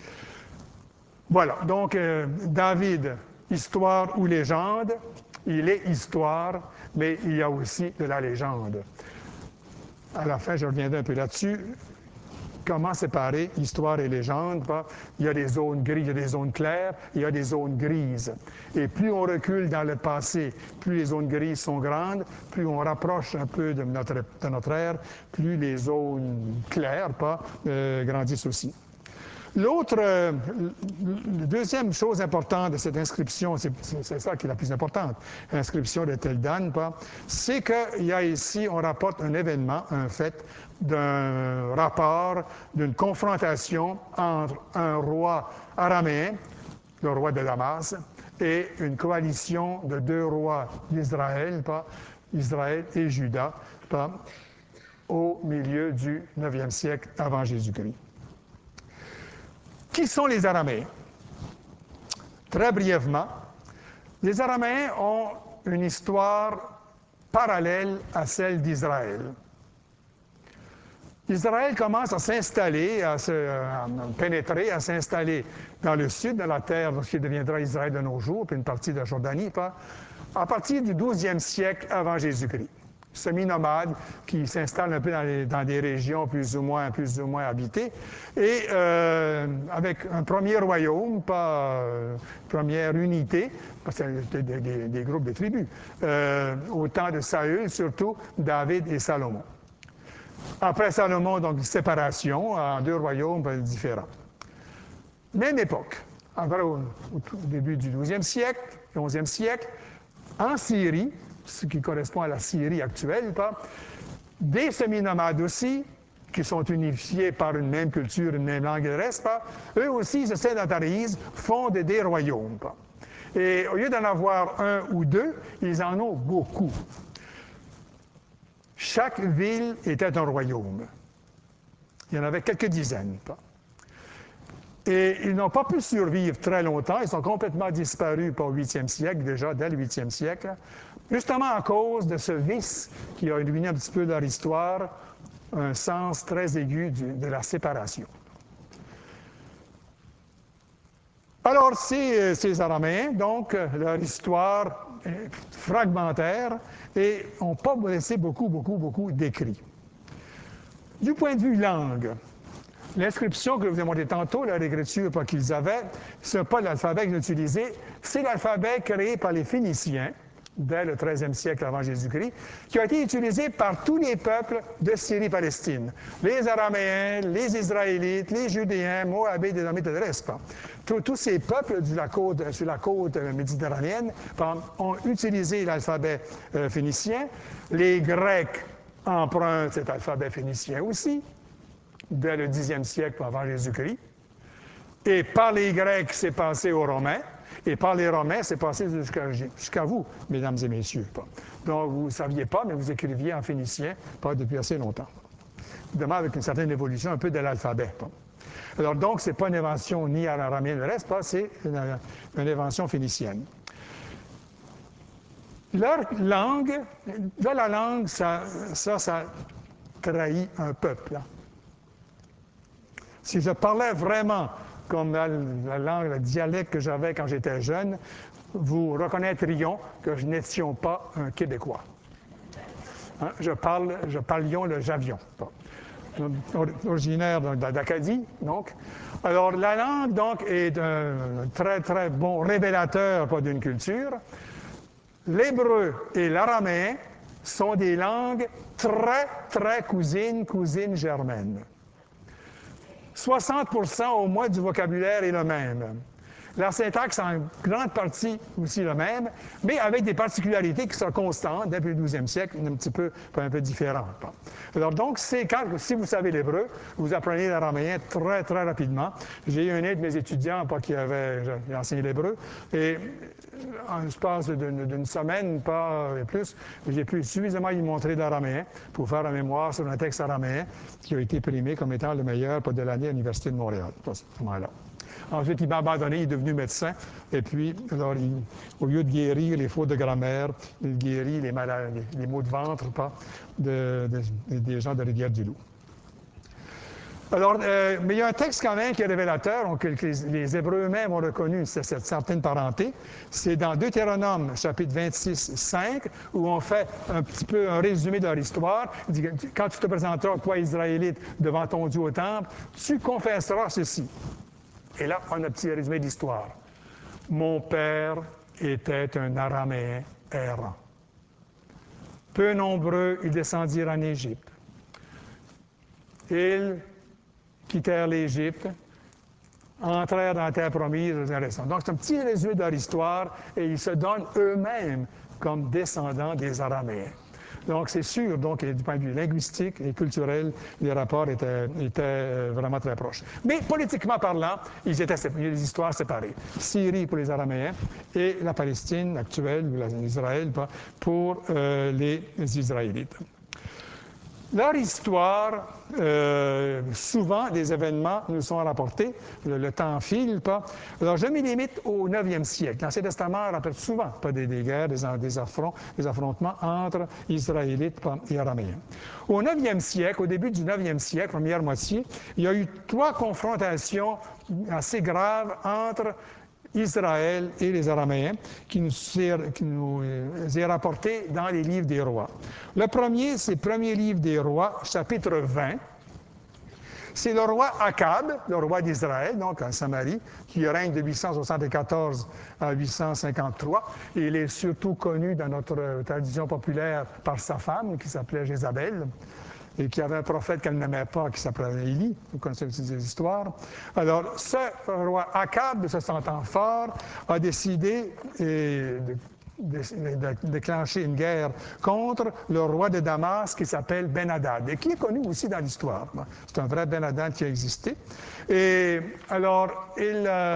Voilà. Donc, David, histoire ou légende, il est histoire, mais il y a aussi de la légende. À la fin, je reviendrai un peu là-dessus. Comment séparer histoire et légende? Il y a des zones grises, il y a des zones claires, il y a des zones grises. Et plus on recule dans le passé, plus les zones grises sont grandes, plus on rapproche un peu de notre ère, plus les zones claires grandissent aussi. La deuxième chose importante de cette inscription, c'est ça qui est la plus importante, l'inscription de Tel Dan, c'est qu'il y a ici, on rapporte un événement, un fait, d'un rapport, d'une confrontation entre un roi araméen, le roi de Damas, et une coalition de deux rois d'Israël, Israël et Juda, au milieu du 9e siècle avant Jésus-Christ. Qui sont les Araméens? Très brièvement, les Araméens ont une histoire parallèle à celle d'Israël. Israël commence à s'installer, à pénétrer, à s'installer dans le sud de la terre, ce qui deviendra Israël de nos jours, puis une partie de la Jordanie, à partir du 12e siècle avant Jésus-Christ. Semi-nomades qui s'installent un peu dans des régions plus ou moins habitées, et avec un premier royaume, première unité, parce que c'était des groupes de tribus, au temps de Saül, surtout David et Salomon. Après Salomon, donc, séparation en deux royaumes différents. Même époque, au début du 12e siècle, 11e siècle, en Syrie, ce qui correspond à la Syrie actuelle, des semi-nomades aussi, qui sont unifiés par une même culture, une même langue et le reste, eux aussi se sédentarisent, fondent des royaumes. Et au lieu d'en avoir un ou deux, ils en ont beaucoup. Chaque ville était un royaume. Il y en avait quelques dizaines. Et ils n'ont pas pu survivre très longtemps. Ils sont complètement disparus au 8e siècle, déjà dès le 8e siècle, justement à cause de ce vice qui a illuminé un petit peu leur histoire, un sens très aigu de la séparation. Alors, ces Araméens, donc, leur histoire est fragmentaire et n'ont pas laissé beaucoup d'écrits. Du point de vue langue, l'inscription que je vous ai montrée tantôt, leur écriture qu'ils avaient, ce n'est pas l'alphabet qu'ils ont utilisé, c'est l'alphabet créé par les Phéniciens, dès le 13e siècle avant Jésus-Christ, qui a été utilisé par tous les peuples de Syrie-Palestine. Les Araméens, les Israélites, les Judéens, Moabites, Édomites et le reste. Tous ces peuples sur la côte méditerranéenne ont utilisé l'alphabet phénicien. Les Grecs empruntent cet alphabet phénicien aussi, dès le 10e siècle avant Jésus-Christ. Et par les Grecs, c'est passé aux Romains. Et par les Romains, c'est passé jusqu'à vous, mesdames et messieurs. Donc, vous ne saviez pas, mais vous écriviez en phénicien, pas depuis assez longtemps. Évidemment, avec une certaine évolution un peu de l'alphabet. Alors, donc, ce n'est pas une invention ni à l'araméen, le reste, c'est une invention phénicienne. Leur langue, dans la langue, ça trahit un peuple. Si je parlais vraiment comme la langue, le dialecte que j'avais quand j'étais jeune, vous reconnaîtriez que je n'étais pas un Québécois. Hein? Je parlions le javion. Originaire d'Acadie, donc. Alors, la langue, donc, est un très, très bon révélateur d'une culture. L'hébreu et l'araméen sont des langues très, très cousines germaines. 60% au moins du vocabulaire est le même. La syntaxe, en grande partie, aussi le même, mais avec des particularités qui sont constantes depuis le 12e siècle, un peu différentes. Alors donc, si vous savez l'hébreu, vous apprenez l'araméen très, très rapidement. J'ai eu un de mes étudiants qui avait enseigné l'hébreu, et en l'espace d'une semaine, pas plus, j'ai pu suffisamment lui montrer l'araméen pour faire un mémoire sur un texte araméen qui a été primé comme étant le meilleur de l'année à l'Université de Montréal, à ce moment-là. Ensuite, il m'a abandonné, il est devenu médecin. Et puis, alors, au lieu de guérir les fautes de grammaire, il guérit les maux de ventre des gens de Rivière-du-Loup. Alors, mais il y a un texte quand même qui est révélateur, que les Hébreux eux-mêmes ont reconnu cette certaine parenté. C'est dans Deutéronome, chapitre 26, 5, où on fait un petit peu un résumé de leur histoire. Il dit, quand tu te présenteras, toi, Israélite, devant ton Dieu au temple, tu confesseras ceci. Et là, on a un petit résumé de l'histoire. Mon père était un Araméen errant. Peu nombreux, ils descendirent en Égypte. Ils quittèrent l'Égypte, entrèrent dans la terre promise. Donc, c'est un petit résumé de leur histoire et ils se donnent eux-mêmes comme descendants des Araméens. Donc, c'est sûr, donc, du point de vue linguistique et culturel, les rapports étaient vraiment très proches. Mais politiquement parlant, il y a des histoires séparées. Syrie pour les Araméens et la Palestine actuelle, ou l'Israël, pour les Israélites. Leur histoire, souvent, des événements nous sont rapportés. Le temps file pas. Alors, je me limite au 9e siècle. L'Ancien Testament rappelle souvent des guerres, des affrontements entre Israélites et Araméens. Au 9e siècle, au début du 9e siècle, première moitié, il y a eu 3 confrontations assez graves entre Israël et les Araméens, qui nous est rapporté dans les livres des rois. Le premier, c'est le premier livre des rois, chapitre 20. C'est le roi Akab, le roi d'Israël, donc en Samarie, qui règne de 874 à 853. Et il est surtout connu dans notre tradition populaire par sa femme, qui s'appelait Jézabel, et qui avait un prophète qu'elle n'aimait pas, qui s'appelait Élie. Vous connaissez ces histoires. Alors, ce roi Akab, se sentant fort, a décidé de déclencher une guerre contre le roi de Damas qui s'appelle Ben-Hadad, et qui est connu aussi dans l'histoire. C'est un vrai Ben-Hadad qui a existé. Et alors,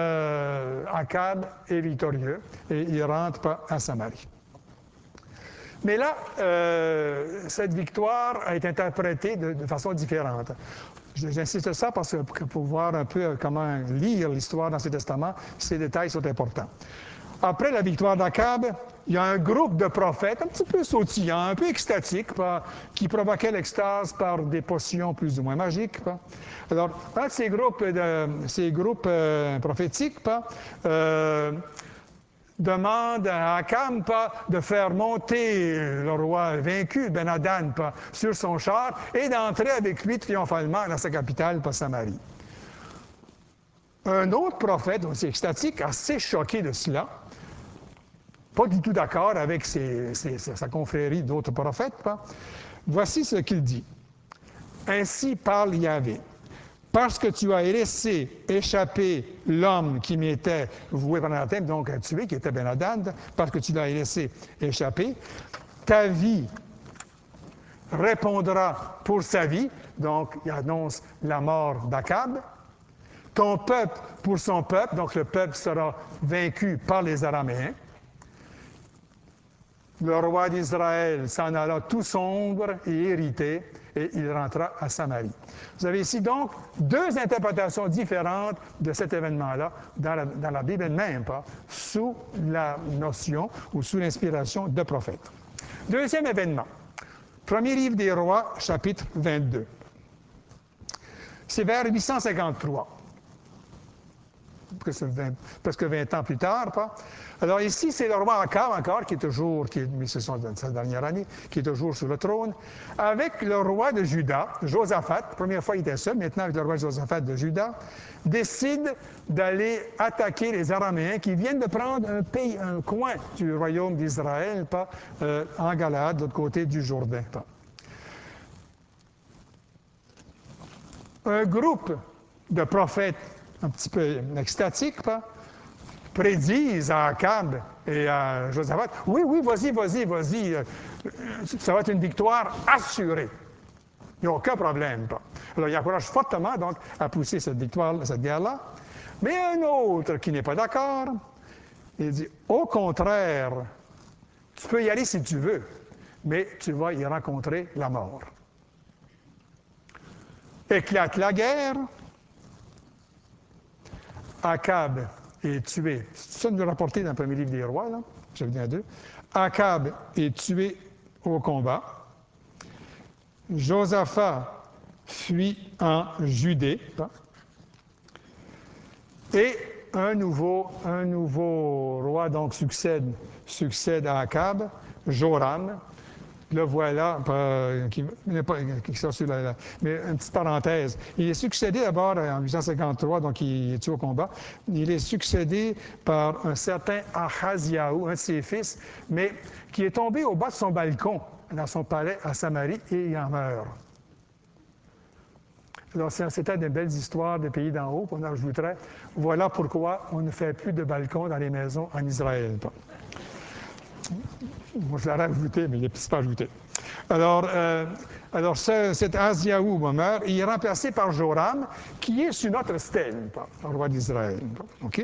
Akab est victorieux et il rentre à Samarie. Mais là, cette victoire a été interprétée de façon différente. J'insiste sur ça parce que pour voir un peu comment lire l'histoire dans ce testament, ces détails sont importants. Après la victoire d'Akab, il y a un groupe de prophètes un petit peu sautillants, un peu extatiques, qui provoquaient l'extase par des potions plus ou moins magiques. Alors, un de ces groupes prophétiques demande à Akab de faire monter le roi vaincu, Ben-Hadad, sur son char et d'entrer avec lui triomphalement dans sa capitale, Samarie. Un autre prophète, aussi extatique, assez choqué de cela, pas du tout d'accord avec sa confrérie d'autres prophètes, voici ce qu'il dit. Ainsi parle Yahvé. Parce que tu as laissé échapper l'homme qui m'était voué pendant la terre, donc à tuer, qui était Ben-Hadad, parce que tu l'as laissé échapper, ta vie répondra pour sa vie, donc il annonce la mort d'Akab, ton peuple pour son peuple, donc le peuple sera vaincu par les Araméens. Le roi d'Israël s'en alla tout sombre et irrité, et il rentra à Samarie. Vous avez ici donc deux interprétations différentes de cet événement-là dans la Bible elle-même, sous la notion ou sous l'inspiration de prophètes. Deuxième événement, premier livre des rois, chapitre 22. C'est vers 853. Presque 20 ans plus tard. Alors ici, c'est le roi Akab encore, mais ce sont sa dernière année, qui est toujours sur le trône, avec le roi de Juda, Josaphat, la première fois il était seul, maintenant avec le roi Josaphat de Juda, décide d'aller attaquer les Araméens qui viennent de prendre un coin du royaume d'Israël, en Galade, de l'autre côté du Jourdain. Un groupe de prophètes un petit peu extatiques, prédisent à Akab et à Josaphat, oui, vas-y, ça va être une victoire assurée. Il n'y a aucun problème. Alors, il encourage fortement, donc, à pousser cette guerre-là. Mais un autre qui n'est pas d'accord, il dit, au contraire, tu peux y aller si tu veux, mais tu vas y rencontrer la mort. Éclate la guerre, Akab est tué. C'est ça nous rapporté dans le premier livre des rois, là, chapitre 2. Akab est tué au combat. Josaphat fuit en Judée. Et un nouveau roi donc succède à Akab, Joram. Le voilà, qui sort sur mais une petite parenthèse. Il est succédé d'abord en 853, donc il est tué au combat. Il est succédé par un certain Ahaziaou, un de ses fils, mais qui est tombé au bas de son balcon dans son palais à Samarie et il en meurt. Alors, c'était de belles histoires des pays d'en haut, on ajouterait, voilà pourquoi on ne fait plus de balcons dans les maisons en Israël. Moi, je l'aurais ajouté, mais il n'est pas ajouté. Alors cet Ahaziaou meurt, il est remplacé par Joram, qui est sur notre stèle, le roi d'Israël. OK?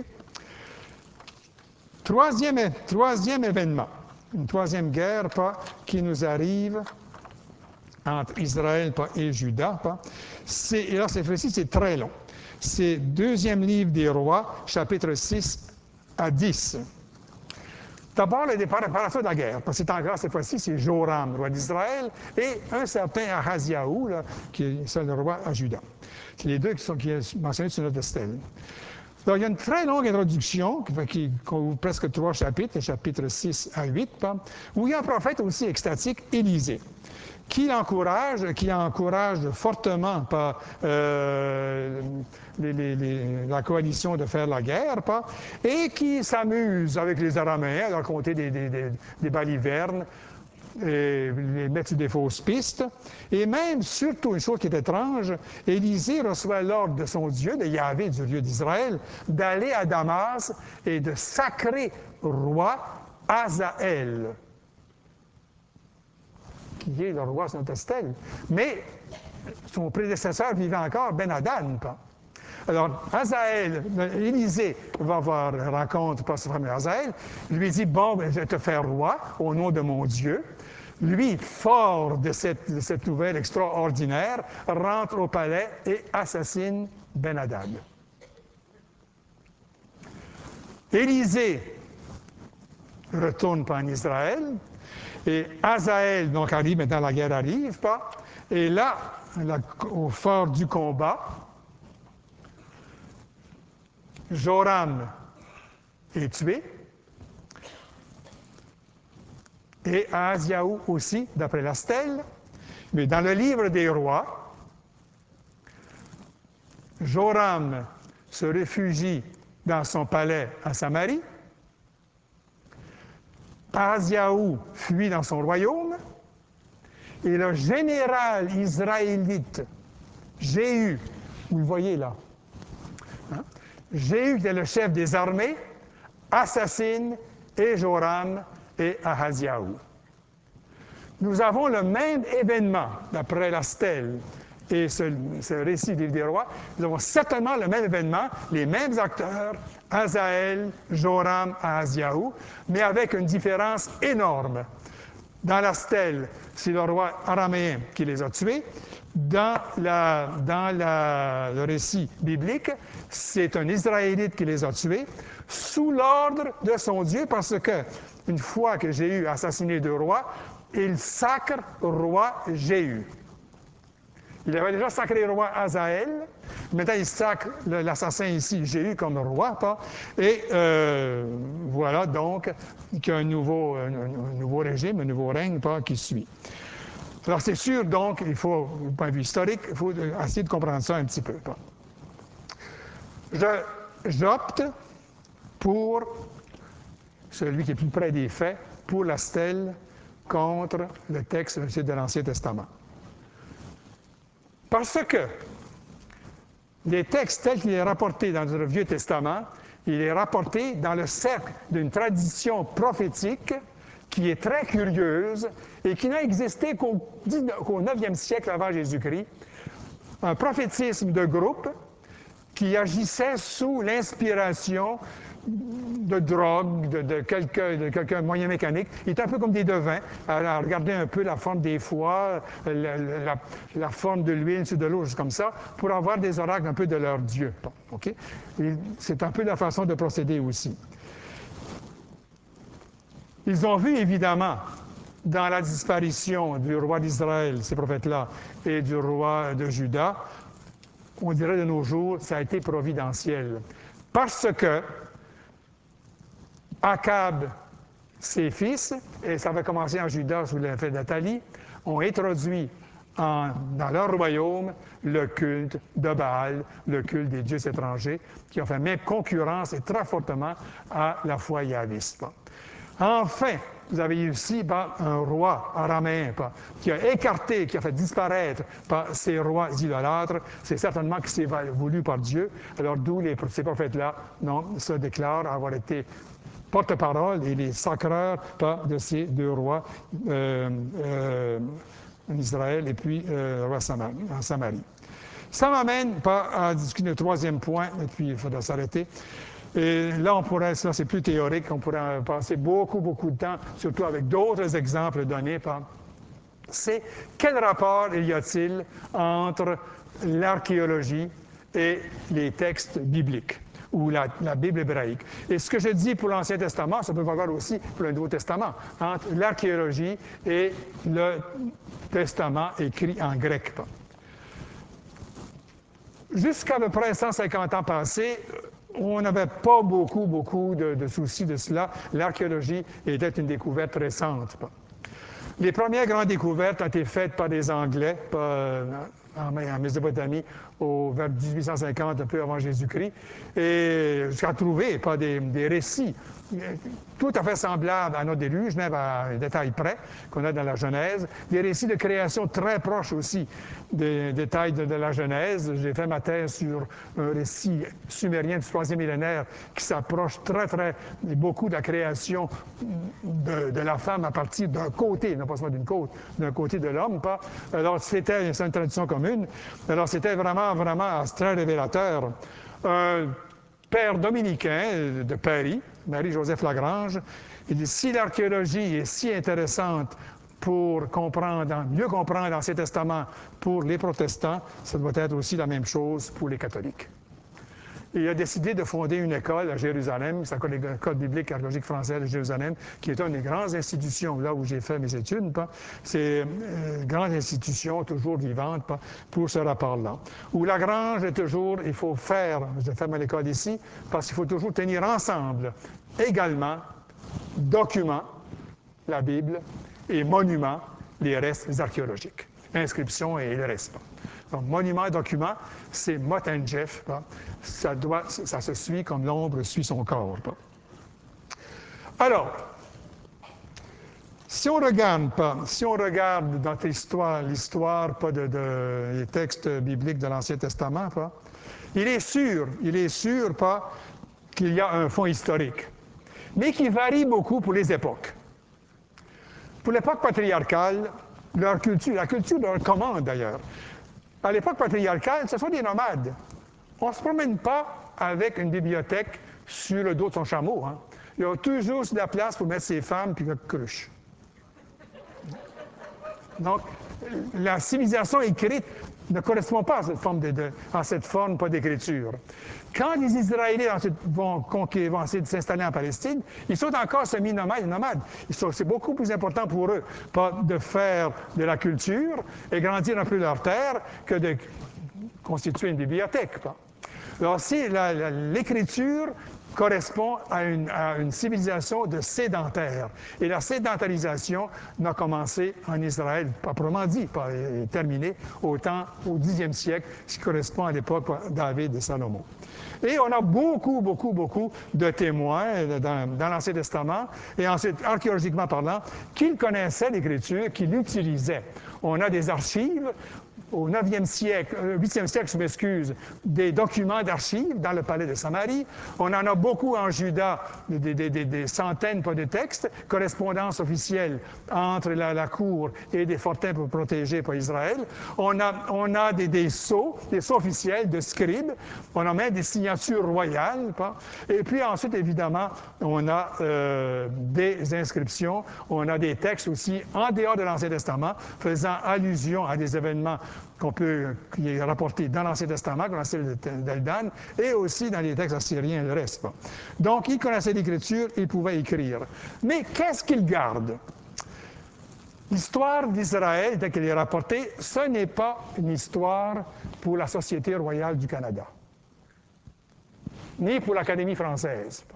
Troisième événement, une troisième guerre qui nous arrive entre Israël et Juda. Et là, cette fois-ci, c'est très long. C'est deuxième livre des rois, chapitre 6 à 10. D'abord, les préparations de la guerre, parce que c'est encore cette fois-ci, c'est Joram, roi d'Israël, et un certain Ahaziaou, qui est le roi à Juda. C'est les deux qui sont mentionnés sur notre stèle. Donc, il y a une très longue introduction, qui couvre presque 3 chapitres, les chapitres 6 à 8, où il y a un prophète aussi extatique, Élisée, qui encourage fortement la coalition de faire la guerre, et qui s'amuse avec les Araméens, à raconter des balivernes, et les mettre sur des fausses pistes. Et même, surtout, une chose qui est étrange, Élisée reçoit l'ordre de son Dieu, de Yahvé, du Dieu d'Israël, d'aller à Damas et de sacrer roi Hazaël, qui est le roi sur notre stèle. Mais son prédécesseur vivait encore, Ben-Hadad. Alors, Hazaël, Élisée va avoir une rencontre par ce fameux Hazaël, lui dit, bon, je vais te faire roi au nom de mon Dieu. lui, fort de cette nouvelle extraordinaire, rentre au palais et assassine Ben-Hadad. Élisée retourne pas en Israël, et Hazaël, donc arrive, maintenant la guerre arrive, pas, et là, au fort du combat, Joram est tué, et Ahaziaou aussi, d'après la stèle. Mais dans le livre des rois, Joram se réfugie dans son palais à Samarie. Ahaziaou fuit dans son royaume. Et le général israélite Jéhu, vous le voyez là, hein? Jéhu, qui est le chef des armées, assassine et Joram et Ahaziaou. Nous avons le même événement, d'après la stèle et ce récit des rois, nous avons certainement le même événement, les mêmes acteurs, Hazaël, Joram, Ahaziaou, mais avec une différence énorme. Dans la stèle, c'est le roi araméen qui les a tués. Dans le récit biblique, c'est un Israélite qui les a tués sous l'ordre de son Dieu, parce que une fois que Jéhu a assassiné 2 rois, il sacre roi Jéhu. Il avait déjà sacré le roi Hazaël. Maintenant, il sacre l'assassin ici, Jéhu, comme roi. Pas? Et voilà donc qu'il y a un nouveau régime, un nouveau règne pas, qui suit. Alors, c'est sûr, donc, il faut, du point de vue historique, il faut essayer de comprendre ça un petit peu. Pas? J'opte pour celui qui est plus près des faits, pour la stèle contre le texte de l'Ancien Testament. Parce que les textes tels qu'il est rapporté dans le Vieux Testament, il est rapporté dans le cercle d'une tradition prophétique qui est très curieuse et qui n'a existé qu'au 9e siècle avant Jésus-Christ. Un prophétisme de groupe qui agissait sous l'inspiration de drogue, de quelques moyens mécaniques. Il est un peu comme des devins, à regarder un peu la forme des foies, la forme de l'huile sur de l'eau, juste comme ça, pour avoir des oracles un peu de leur Dieu. Okay? C'est un peu la façon de procéder aussi. Ils ont vu, évidemment, dans la disparition du roi d'Israël, ces prophètes-là, et du roi de Juda, on dirait de nos jours, ça a été providentiel. Parce que Akab, ses fils, et ça va commencer en Juda sous l'effet d'Athalie, ont introduit dans leur royaume le culte de Baal, le culte des dieux étrangers, qui ont fait même concurrence et très fortement à la foi yahviste. Enfin, vous avez ici un roi araméen qui a écarté, qui a fait disparaître ces rois idolâtres. C'est certainement que c'est voulu par Dieu. Alors d'où ces prophètes-là se déclarent avoir été porte-parole et les sacreurs de ces 2 rois en Israël et puis le roi en Samarie. Ça m'amène à discuter le 3e point, et puis il faudra s'arrêter. Et là, c'est plus théorique, on pourrait passer beaucoup de temps, surtout avec d'autres exemples donnés. C'est quel rapport y a-t-il entre l'archéologie et les textes bibliques ou la Bible hébraïque? Et ce que je dis pour l'Ancien Testament, ça peut valoir aussi pour le Nouveau Testament, entre l'archéologie et le Testament écrit en grec. Jusqu'à peu près 150 ans passés, on n'avait pas beaucoup de soucis de cela. L'archéologie était une découverte récente. Les premières grandes découvertes ont été faites par des Anglais en Mésopotamie vers 1850, un peu avant Jésus-Christ, et jusqu'à trouver des récits tout à fait semblables à notre déluge, même à un détail près, qu'on a dans la Genèse. Des récits de création très proches aussi des détails de la Genèse. J'ai fait ma thèse sur un récit sumérien du 3e millénaire qui s'approche très beaucoup de la création de la femme à partir d'un côté, non pas seulement d'une côte, d'un côté de l'homme. Alors, c'était une tradition commune. Alors, c'était vraiment très révélateur. Un père dominicain de Paris, Marie-Joseph Lagrange, il dit « Si l'archéologie est si intéressante pour comprendre, mieux comprendre l'Ancien Testament pour les protestants, ça doit être aussi la même chose pour les catholiques. Et il a décidé de fonder une école à Jérusalem, qui s'appelle l'École biblique archéologique française de Jérusalem, qui est une des grandes institutions, là où j'ai fait mes études. C'est une grande institution, toujours vivante, pour ce rapport-là. Où Lagrange est toujours, il faut faire, je ferme l'école ici, parce qu'il faut toujours tenir ensemble, également, documents, la Bible, et monuments, les restes archéologiques, inscriptions et le reste. Donc, monument, document, c'est Mot and Jeff. Ça se suit comme l'ombre suit son corps. Alors, si on regarde dans l'histoire des textes bibliques de l'Ancien Testament, il est sûr qu'il y a un fond historique, mais qui varie beaucoup pour les époques. Pour l'époque patriarcale, la culture leur commande d'ailleurs. À l'époque patriarcale, ce sont des nomades. On ne se promène pas avec une bibliothèque sur le dos de son chameau. Hein. Il y a toujours de la place pour mettre ses femmes puis quelques cruches. Donc, la civilisation écrite ne correspond pas à cette forme pas d'écriture. Quand les Israéliens vont essayer de s'installer en Palestine, ils sont encore semi-nomades. C'est beaucoup plus important pour eux de faire de la culture et grandir un peu leur terre que de constituer une bibliothèque. Alors, si l'écriture correspond à une civilisation de sédentaires. Et la sédentarisation n'a commencé en Israël, proprement dit, pas terminé au 10e siècle, ce qui correspond à l'époque de David et Salomon. Et on a beaucoup de témoins dans l'Ancien Testament, et ensuite, archéologiquement parlant, qu'ils connaissaient l'Écriture, qu'ils l'utilisaient. On a des archives au 8e siècle, je m'excuse, des documents d'archives dans le palais de Samarie. On en a beaucoup en Juda, des centaines de textes, correspondances officielles entre la cour et des fortins pour protéger Israël. On a des sceaux officiels de scribes. On a même des signatures royales. Et puis ensuite, évidemment, on a des inscriptions. On a des textes aussi en dehors de l'Ancien Testament faisant allusion à des événements qui est rapporté dans l'Ancien Testament, comme la celle d'Eldan, et aussi dans les textes assyriens et le reste. Donc, ils connaissaient l'Écriture, ils pouvaient écrire. Mais qu'est-ce qu'ils gardent? L'histoire d'Israël, telle qu'elle est rapportée, ce n'est pas une histoire pour la Société royale du Canada, ni pour l'Académie française.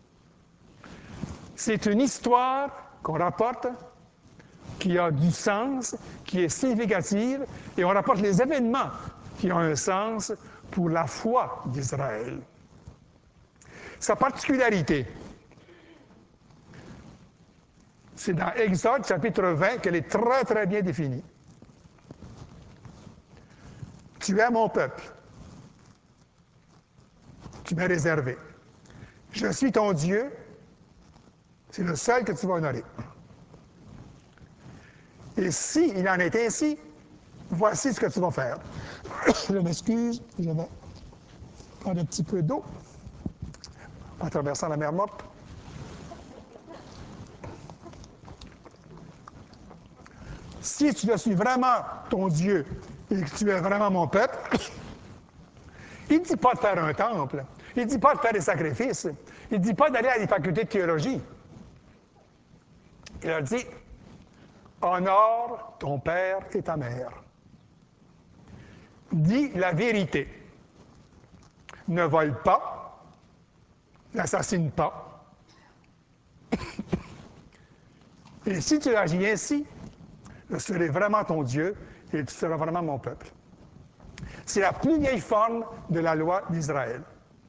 C'est une histoire qu'on rapporte qui a du sens, qui est significative, et on rapporte les événements qui ont un sens pour la foi d'Israël. Sa particularité, c'est dans Exode, chapitre 20, qu'elle est très, très bien définie. Tu es mon peuple. Tu m'es réservé. Je suis ton Dieu. C'est le seul que tu vas honorer. Et s'il en est ainsi, voici ce que tu vas faire. Je m'excuse, je vais prendre un petit peu d'eau en traversant la mer Morte. Si je suis vraiment ton Dieu et que tu es vraiment mon peuple, il ne dit pas de faire un temple, il ne dit pas de faire des sacrifices, il ne dit pas d'aller à des facultés de théologie. Il a dit honore ton père et ta mère. Dis la vérité. Ne vole pas. N'assassine pas. Et si tu agis ainsi, je serai vraiment ton Dieu et tu seras vraiment mon peuple. C'est la plus vieille forme de la loi d'Israël.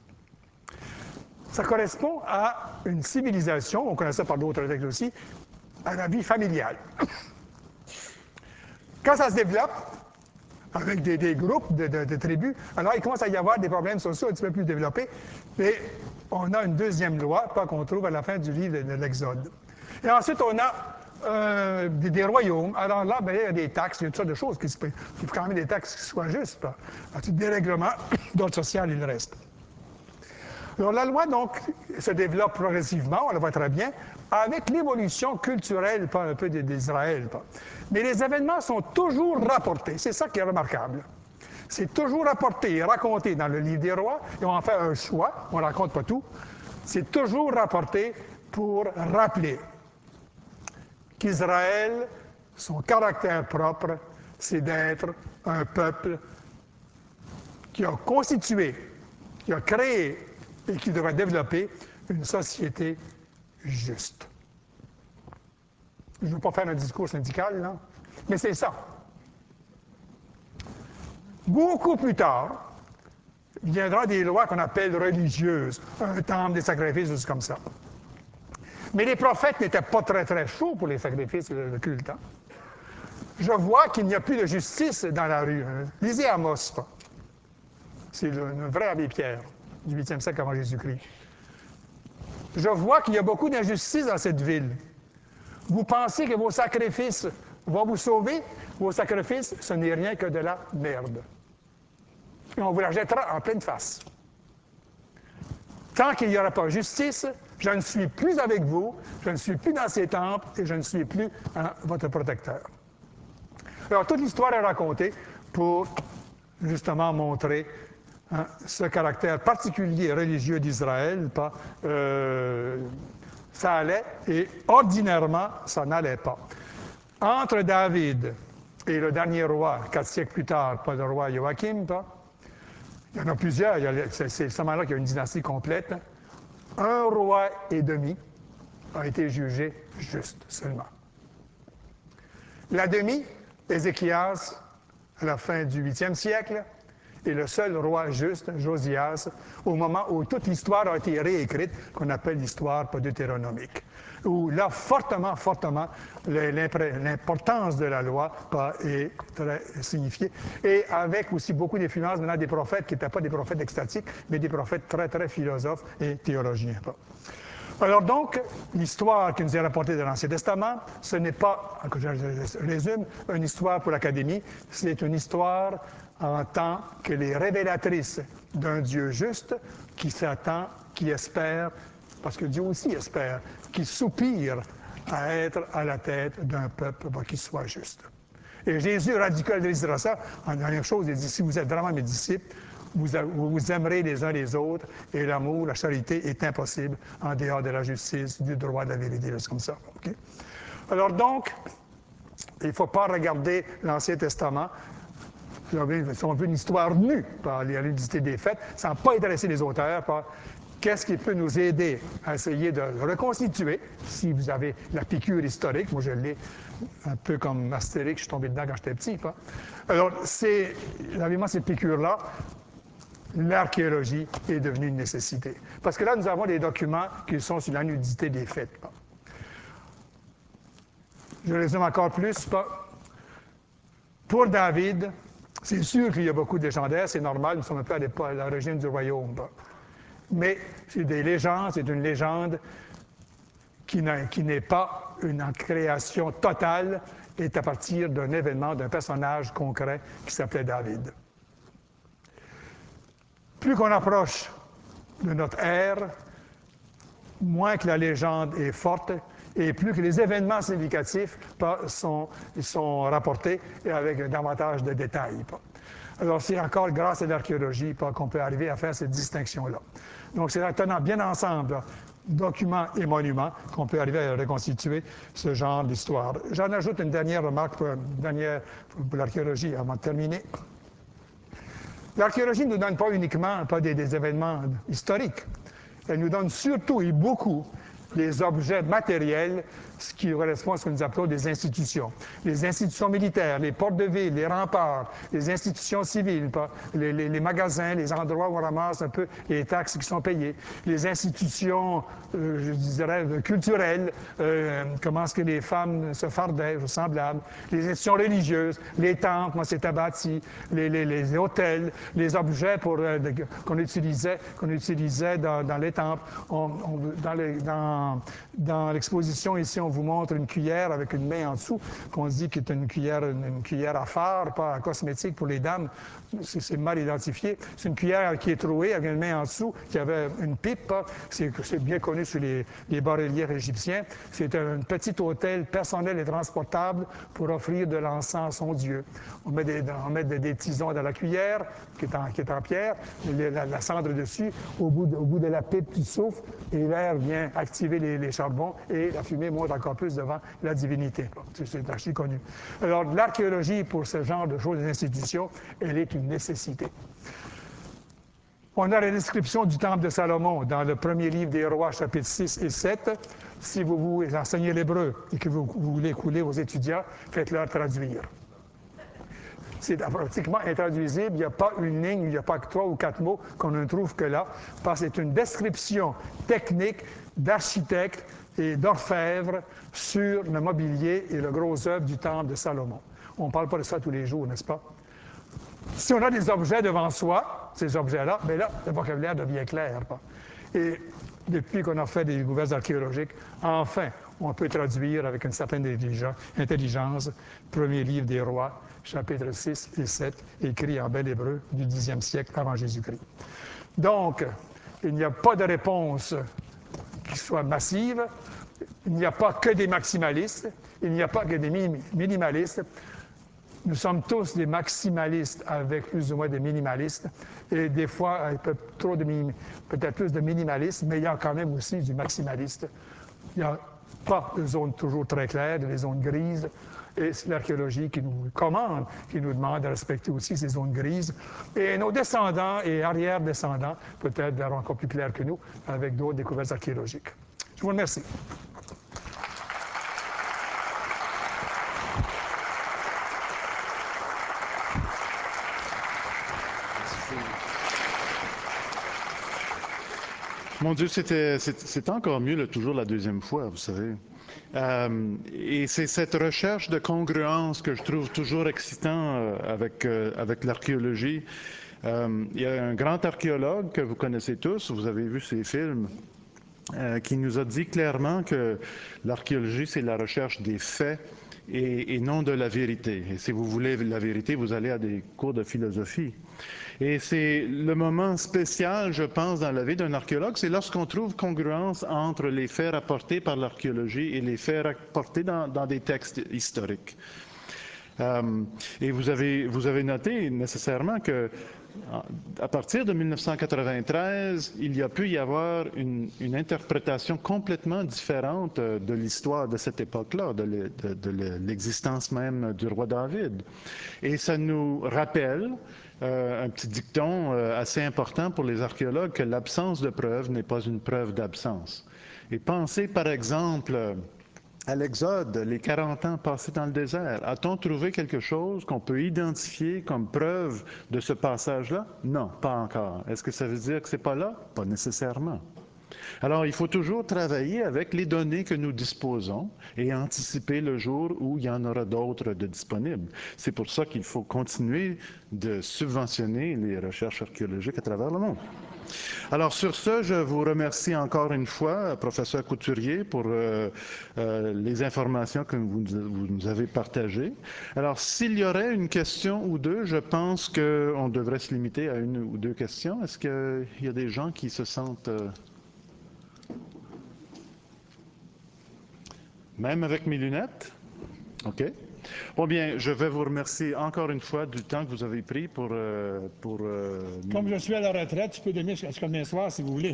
Ça correspond à une civilisation, on connaît ça par d'autres textes aussi, à la vie familiale. Quand ça se développe, avec des groupes de tribus, alors il commence à y avoir des problèmes sociaux un petit peu plus développés, et on a une deuxième loi, qu'on trouve à la fin du livre de l'Exode. Et ensuite, on a des royaumes. Alors là, il y a des taxes, il y a toutes sortes de choses. Il faut quand même des taxes qui soient justes. Des règlements d'ordre social et le reste. Alors, la loi, donc, se développe progressivement, on le voit très bien, avec l'évolution culturelle un peu d'Israël. Mais les événements sont toujours rapportés. C'est ça qui est remarquable. C'est toujours rapporté et raconté dans le livre des rois, et on en fait un choix, on ne raconte pas tout. C'est toujours rapporté pour rappeler qu'Israël, son caractère propre, c'est d'être un peuple qui a constitué, qui a créé et qui devrait développer une société juste. Je ne veux pas faire un discours syndical, non? Mais c'est ça. Beaucoup plus tard, viendra des lois qu'on appelle religieuses, un temple, des sacrifices, des choses comme ça. Mais les prophètes n'étaient pas très, très chauds pour les sacrifices et le culte. Hein? Je vois qu'il n'y a plus de justice dans la rue. Hein? Lisez Amos. C'est le vrai abbé Pierre, du 8e siècle avant Jésus-Christ. Je vois qu'il y a beaucoup d'injustice dans cette ville. Vous pensez que vos sacrifices vont vous sauver? Vos sacrifices, ce n'est rien que de la merde. Et on vous la jettera en pleine face. Tant qu'il n'y aura pas justice, je ne suis plus avec vous, je ne suis plus dans ces temples et je ne suis plus votre protecteur. Alors, toute l'histoire est racontée pour justement montrer ce caractère particulier religieux d'Israël. Ça allait et ordinairement, ça n'allait pas. Entre David et le dernier roi, 4 siècles plus tard, pas le roi Joachim, il y en a plusieurs, c'est seulement là qu'il y a une dynastie complète. Un roi et demi a été jugé juste seulement. La demi, Ézéchias, à la fin du 8e siècle, est le seul roi juste, Josias, au moment où toute l'histoire a été réécrite, qu'on appelle l'histoire deutéronomique. Où là, fortement, l'importance de la loi est très signifiée. Et avec aussi beaucoup d'influence maintenant des prophètes qui n'étaient pas des prophètes extatiques, mais des prophètes très, très philosophes et théologiens. Alors donc, l'histoire qui nous est rapportée de l'Ancien Testament, ce n'est pas, je résume, une histoire pour l'Académie, c'est une histoire en tant que les révélatrices d'un Dieu juste qui s'attend, qui espère, parce que Dieu aussi espère, qui soupire à être à la tête d'un peuple qui soit juste. Et Jésus radicalisera ça en dernière chose, il dit, si vous êtes vraiment mes disciples, vous aimerez les uns les autres, et l'amour, la charité est impossible en dehors de la justice, du droit, de la vérité, c'est comme ça. Okay? Alors donc, il ne faut pas regarder l'Ancien Testament, si on veut une histoire nue par la lucidité des faits, sans pas intéresser les auteurs par qu'est-ce qui peut nous aider à essayer de reconstituer, si vous avez la piqûre historique, moi je l'ai un peu comme Astérix, je suis tombé dedans quand j'étais petit. Alors, évidemment, cette piqûre-là, l'archéologie est devenue une nécessité. Parce que là, nous avons des documents qui sont sur la nudité des faits. Je résume encore plus. Pour David, c'est sûr qu'il y a beaucoup de légendaires, c'est normal, nous sommes un peu à l'origine du royaume. Mais c'est des légendes, c'est une légende qui n'est pas une création totale, est à partir d'un événement, d'un personnage concret qui s'appelait David. Plus qu'on approche de notre ère, moins que la légende est forte et plus que les événements significatifs sont rapportés et avec davantage de détails. Alors, c'est encore grâce à l'archéologie qu'on peut arriver à faire cette distinction-là. Donc, c'est en tenant bien ensemble documents et monuments qu'on peut arriver à reconstituer ce genre d'histoire. J'en ajoute une dernière remarque pour l'archéologie avant de terminer. L'archéologie ne nous donne pas uniquement des événements historiques. Elle nous donne surtout et beaucoup des objets matériels, ce qui correspond à ce que nous appelons des institutions. Les institutions militaires, les portes de ville, les remparts, les institutions civiles, les magasins, les endroits où on ramasse un peu les taxes qui sont payées, les institutions, je dirais, culturelles, comment est-ce que les femmes se fardaient, ou semblables, les institutions religieuses, les temples, comment c'était bâti, les hôtels, les objets qu'on utilisait dans les temples. Dans l'exposition ici, on vous montre une cuillère avec une main en dessous, qu'on dit qu'il est une cuillère à fard, pas à cosmétique pour les dames, c'est mal identifié. C'est une cuillère qui est trouée avec une main en dessous, qui avait une pipe. C'est bien connu sur les bas-reliefs égyptiens. C'est un petit autel personnel et transportable pour offrir de l'encens à son Dieu. On met des tisons dans la cuillère, qui est en pierre, la cendre dessus, au bout de la pipe qui souffle, et l'air vient activer les charbons, et la fumée monte encore plus devant la divinité. C'est archi connu. Alors, l'archéologie, pour ce genre de choses, d'institutions, elle est une nécessité. On a la description du temple de Salomon dans le premier livre des Rois, chapitres 6 et 7. Si vous enseignez l'hébreu et que vous voulez couler vos étudiants, faites-leur traduire. C'est pratiquement intraduisible. Il n'y a pas une ligne, il n'y a pas que 3 ou 4 mots qu'on ne trouve que là, parce que c'est une description technique d'architecte et d'orfèvre sur le mobilier et le gros œuvre du temple de Salomon. On ne parle pas de ça tous les jours, n'est-ce pas? Si on a des objets devant soi, ces objets-là, bien là, le vocabulaire devient clair. Et depuis qu'on a fait des découvertes archéologiques, enfin, on peut traduire avec une certaine intelligence, premier livre des Rois, chapitres 6 et 7, écrit en bel hébreu du 10e siècle avant Jésus-Christ. Donc, il n'y a pas de réponse qui soit massive, il n'y a pas que des maximalistes, il n'y a pas que des minimalistes. Nous sommes tous des maximalistes avec plus ou moins de minimalistes, et des fois, peut-être plus de minimalistes, mais il y a quand même aussi du maximaliste. Il n'y a pas de zones toujours très claires, des zones grises, et c'est l'archéologie qui nous commande, qui nous demande de respecter aussi ces zones grises. Et nos descendants et arrière-descendants, peut-être, verront encore plus clair que nous, avec d'autres découvertes archéologiques. Je vous remercie. Mon Dieu, c'était encore mieux, toujours la deuxième fois, vous savez. Et c'est cette recherche de congruence que je trouve toujours excitant avec l'archéologie. Il y a un grand archéologue que vous connaissez tous, vous avez vu ses films, qui nous a dit clairement que l'archéologie, c'est la recherche des faits et non de la vérité. Et si vous voulez la vérité, vous allez à des cours de philosophie. Et c'est le moment spécial, je pense, dans la vie d'un archéologue, c'est lorsqu'on trouve congruence entre les faits rapportés par l'archéologie et les faits rapportés dans des textes historiques. Et vous avez noté nécessairement que à partir de 1993, il y a pu y avoir une interprétation complètement différente de l'histoire de cette époque-là, de l'existence même du roi David. Et ça nous rappelle un petit dicton assez important pour les archéologues que l'absence de preuve n'est pas une preuve d'absence. Et pensez par exemple à l'Exode, les 40 ans passés dans le désert. A-t-on trouvé quelque chose qu'on peut identifier comme preuve de ce passage-là? Non, pas encore. Est-ce que ça veut dire que c'est pas là? Pas nécessairement. Alors, il faut toujours travailler avec les données que nous disposons et anticiper le jour où il y en aura d'autres de disponibles. C'est pour ça qu'il faut continuer de subventionner les recherches archéologiques à travers le monde. Alors, sur ce, je vous remercie encore une fois, professeur Couturier, pour les informations que vous nous avez partagées. Alors, s'il y aurait une question ou deux, je pense qu'on devrait se limiter à une ou deux questions. Est-ce qu'il y a des gens qui se sentent... Même avec mes lunettes? OK. Bon bien, je vais vous remercier encore une fois du temps que vous avez pris pour... Comme je suis à la retraite, je peux donner jusqu'à demain soir si vous voulez.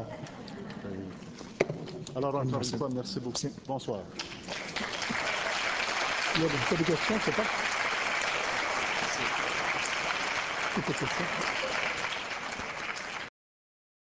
Alors encore une fois, merci beaucoup. Merci. Bonsoir. Il y a des questions, je ne sais pas. C'est des questions.